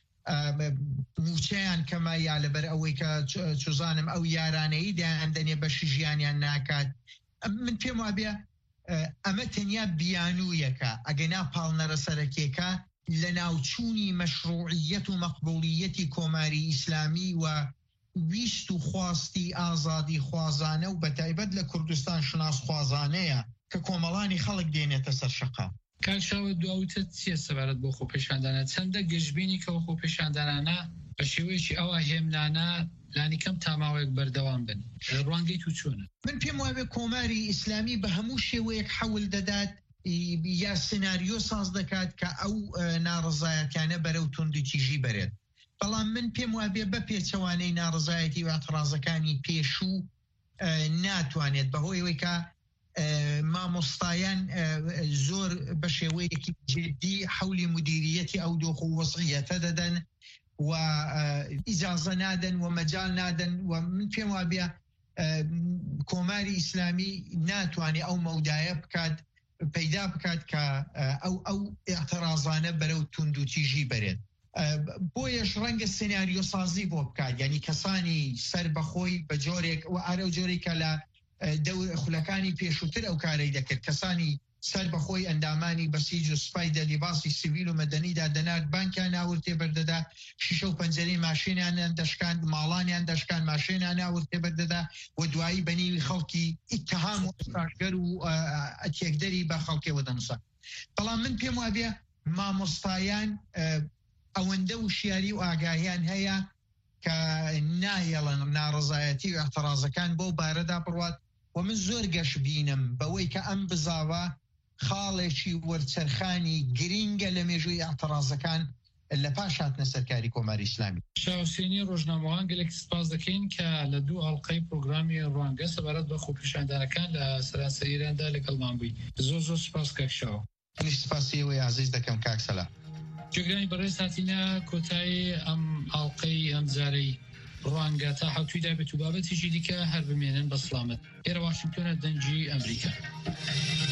موچەیان کەمە یا لەبەر ئەوەی کە چوزانم ئەو یارانەی دایاندنێ بەشی ژیانیان ناکات. من پێم وابێ ئەمە تەنیا بیانوویەکە ئەگەنا پاڵنەرە سەرەکیەکە لە ناوچوونی مەشروعیەت و مەقبوڵیەتی کۆماری ئیسلامی و ویست و خواستی ئازادی خوازانە و بەتایبەت لە کوردستان شناس خوازانەیە کە کۆمەڵانی خەڵک دێنێتە سەر شەقام. کاکشاوە دواوتە چیە سەبارەت بۆ خۆپێشاندانە؟ چەندە گەشتبینی کەەوە خۆپێشاندانانە بە شێوەیەکی ئەوە هێمنانە لانی کەم تاماوەیەک بەردەوام بن؟ ڕوانگەی تو چۆنە؟ من پێم وابێ کۆماری ئیسلامی بە هەموو شێوەیەک حەول دەدات یا سناریۆ ساز دەکات کە ئەو ناڕزایەتیانە بەرەو توندوتیژی بەرێت. بەڵام من پێم وابێ بە پێچەوانەی ناڕزایەتی و اعتراضەکانی پێشوو ناتوانێت بەهۆیەوەی کە مامۆستایان زۆر بە شێوەیەکی جدی حولی مدیریەتی ئەو دۆخ و وەسعیەتە دەدەن و ئیجازە نادەن و مەجال نادەن و من پێم وابێ کۆماری ئیسلامی ناتوانێت ئەو مەودایە بکات پەیدا بکات کە ئەو اعتراضانە بەرەو توندوتیژی بەرێت. بۆیەش ڕەنگە سناریۆ سازی بۆ بکات، یعنی کەسانی سەر بەخۆی بە جۆرێک و ئارە و جۆرێکە لە خولەکانی پێشووتر ئەو کارەی دەکرد، کەسانی سەر بەخۆی ئەندامانی بەسیج و سوپای دەلیباسی سیڤیل و مەدەنیدا دەنات بانکیان ئاورد تێبەردەدا شیشە و پەنجەرەی ماشینیان دەشکاند ماڵانیان دەشکاند ماشینیان ئاورد تێبەردەدا و دوایی بەنیوی خەڵکی ئیتهام و ئەستاشگەر و ئەتێکدەری بە خەڵکێوە دەنووسە. بەڵام من پێم وابێ مامۆستایان ئەوەندە وشیاری و ئاگاهیان هەیە کە نایەڵن ناڕزایەتی و اعتراضەکان بۆ بارەدا بڕوات و من زۆر گەش بینم بەوەی کە ئەم بزاوە خاڵێکی وەرچەرخانی گرینگە لە مێژووی اعتراضەکان لە پاش هاتنە سەرکاری کۆماری ئیسلامی. شاوسێنی ڕۆژنامەوان گەلێک سپاس دەکەین کە لە دوو ئەڵقەی پرۆگرامی ڕوانگە سەبارەت بە خۆپیشاندانەکان لە سەرانسەری ئێراندا لەگەڵمان بووی. زۆر سپاس کاکشاو. منیش سپاسیەوەی عزیز دەکەم کاکسەلا. جێگرانی بەڕێز هاتینە کۆتایی ئەم ئەڵقەی ئەم جارەی ڕوانگە تا حوتویدا بێت و بابەتیشی دیکە هەر بمێنن بە سڵامەت. ئێرە واشنگتۆنە دەنگی ئەمریکا.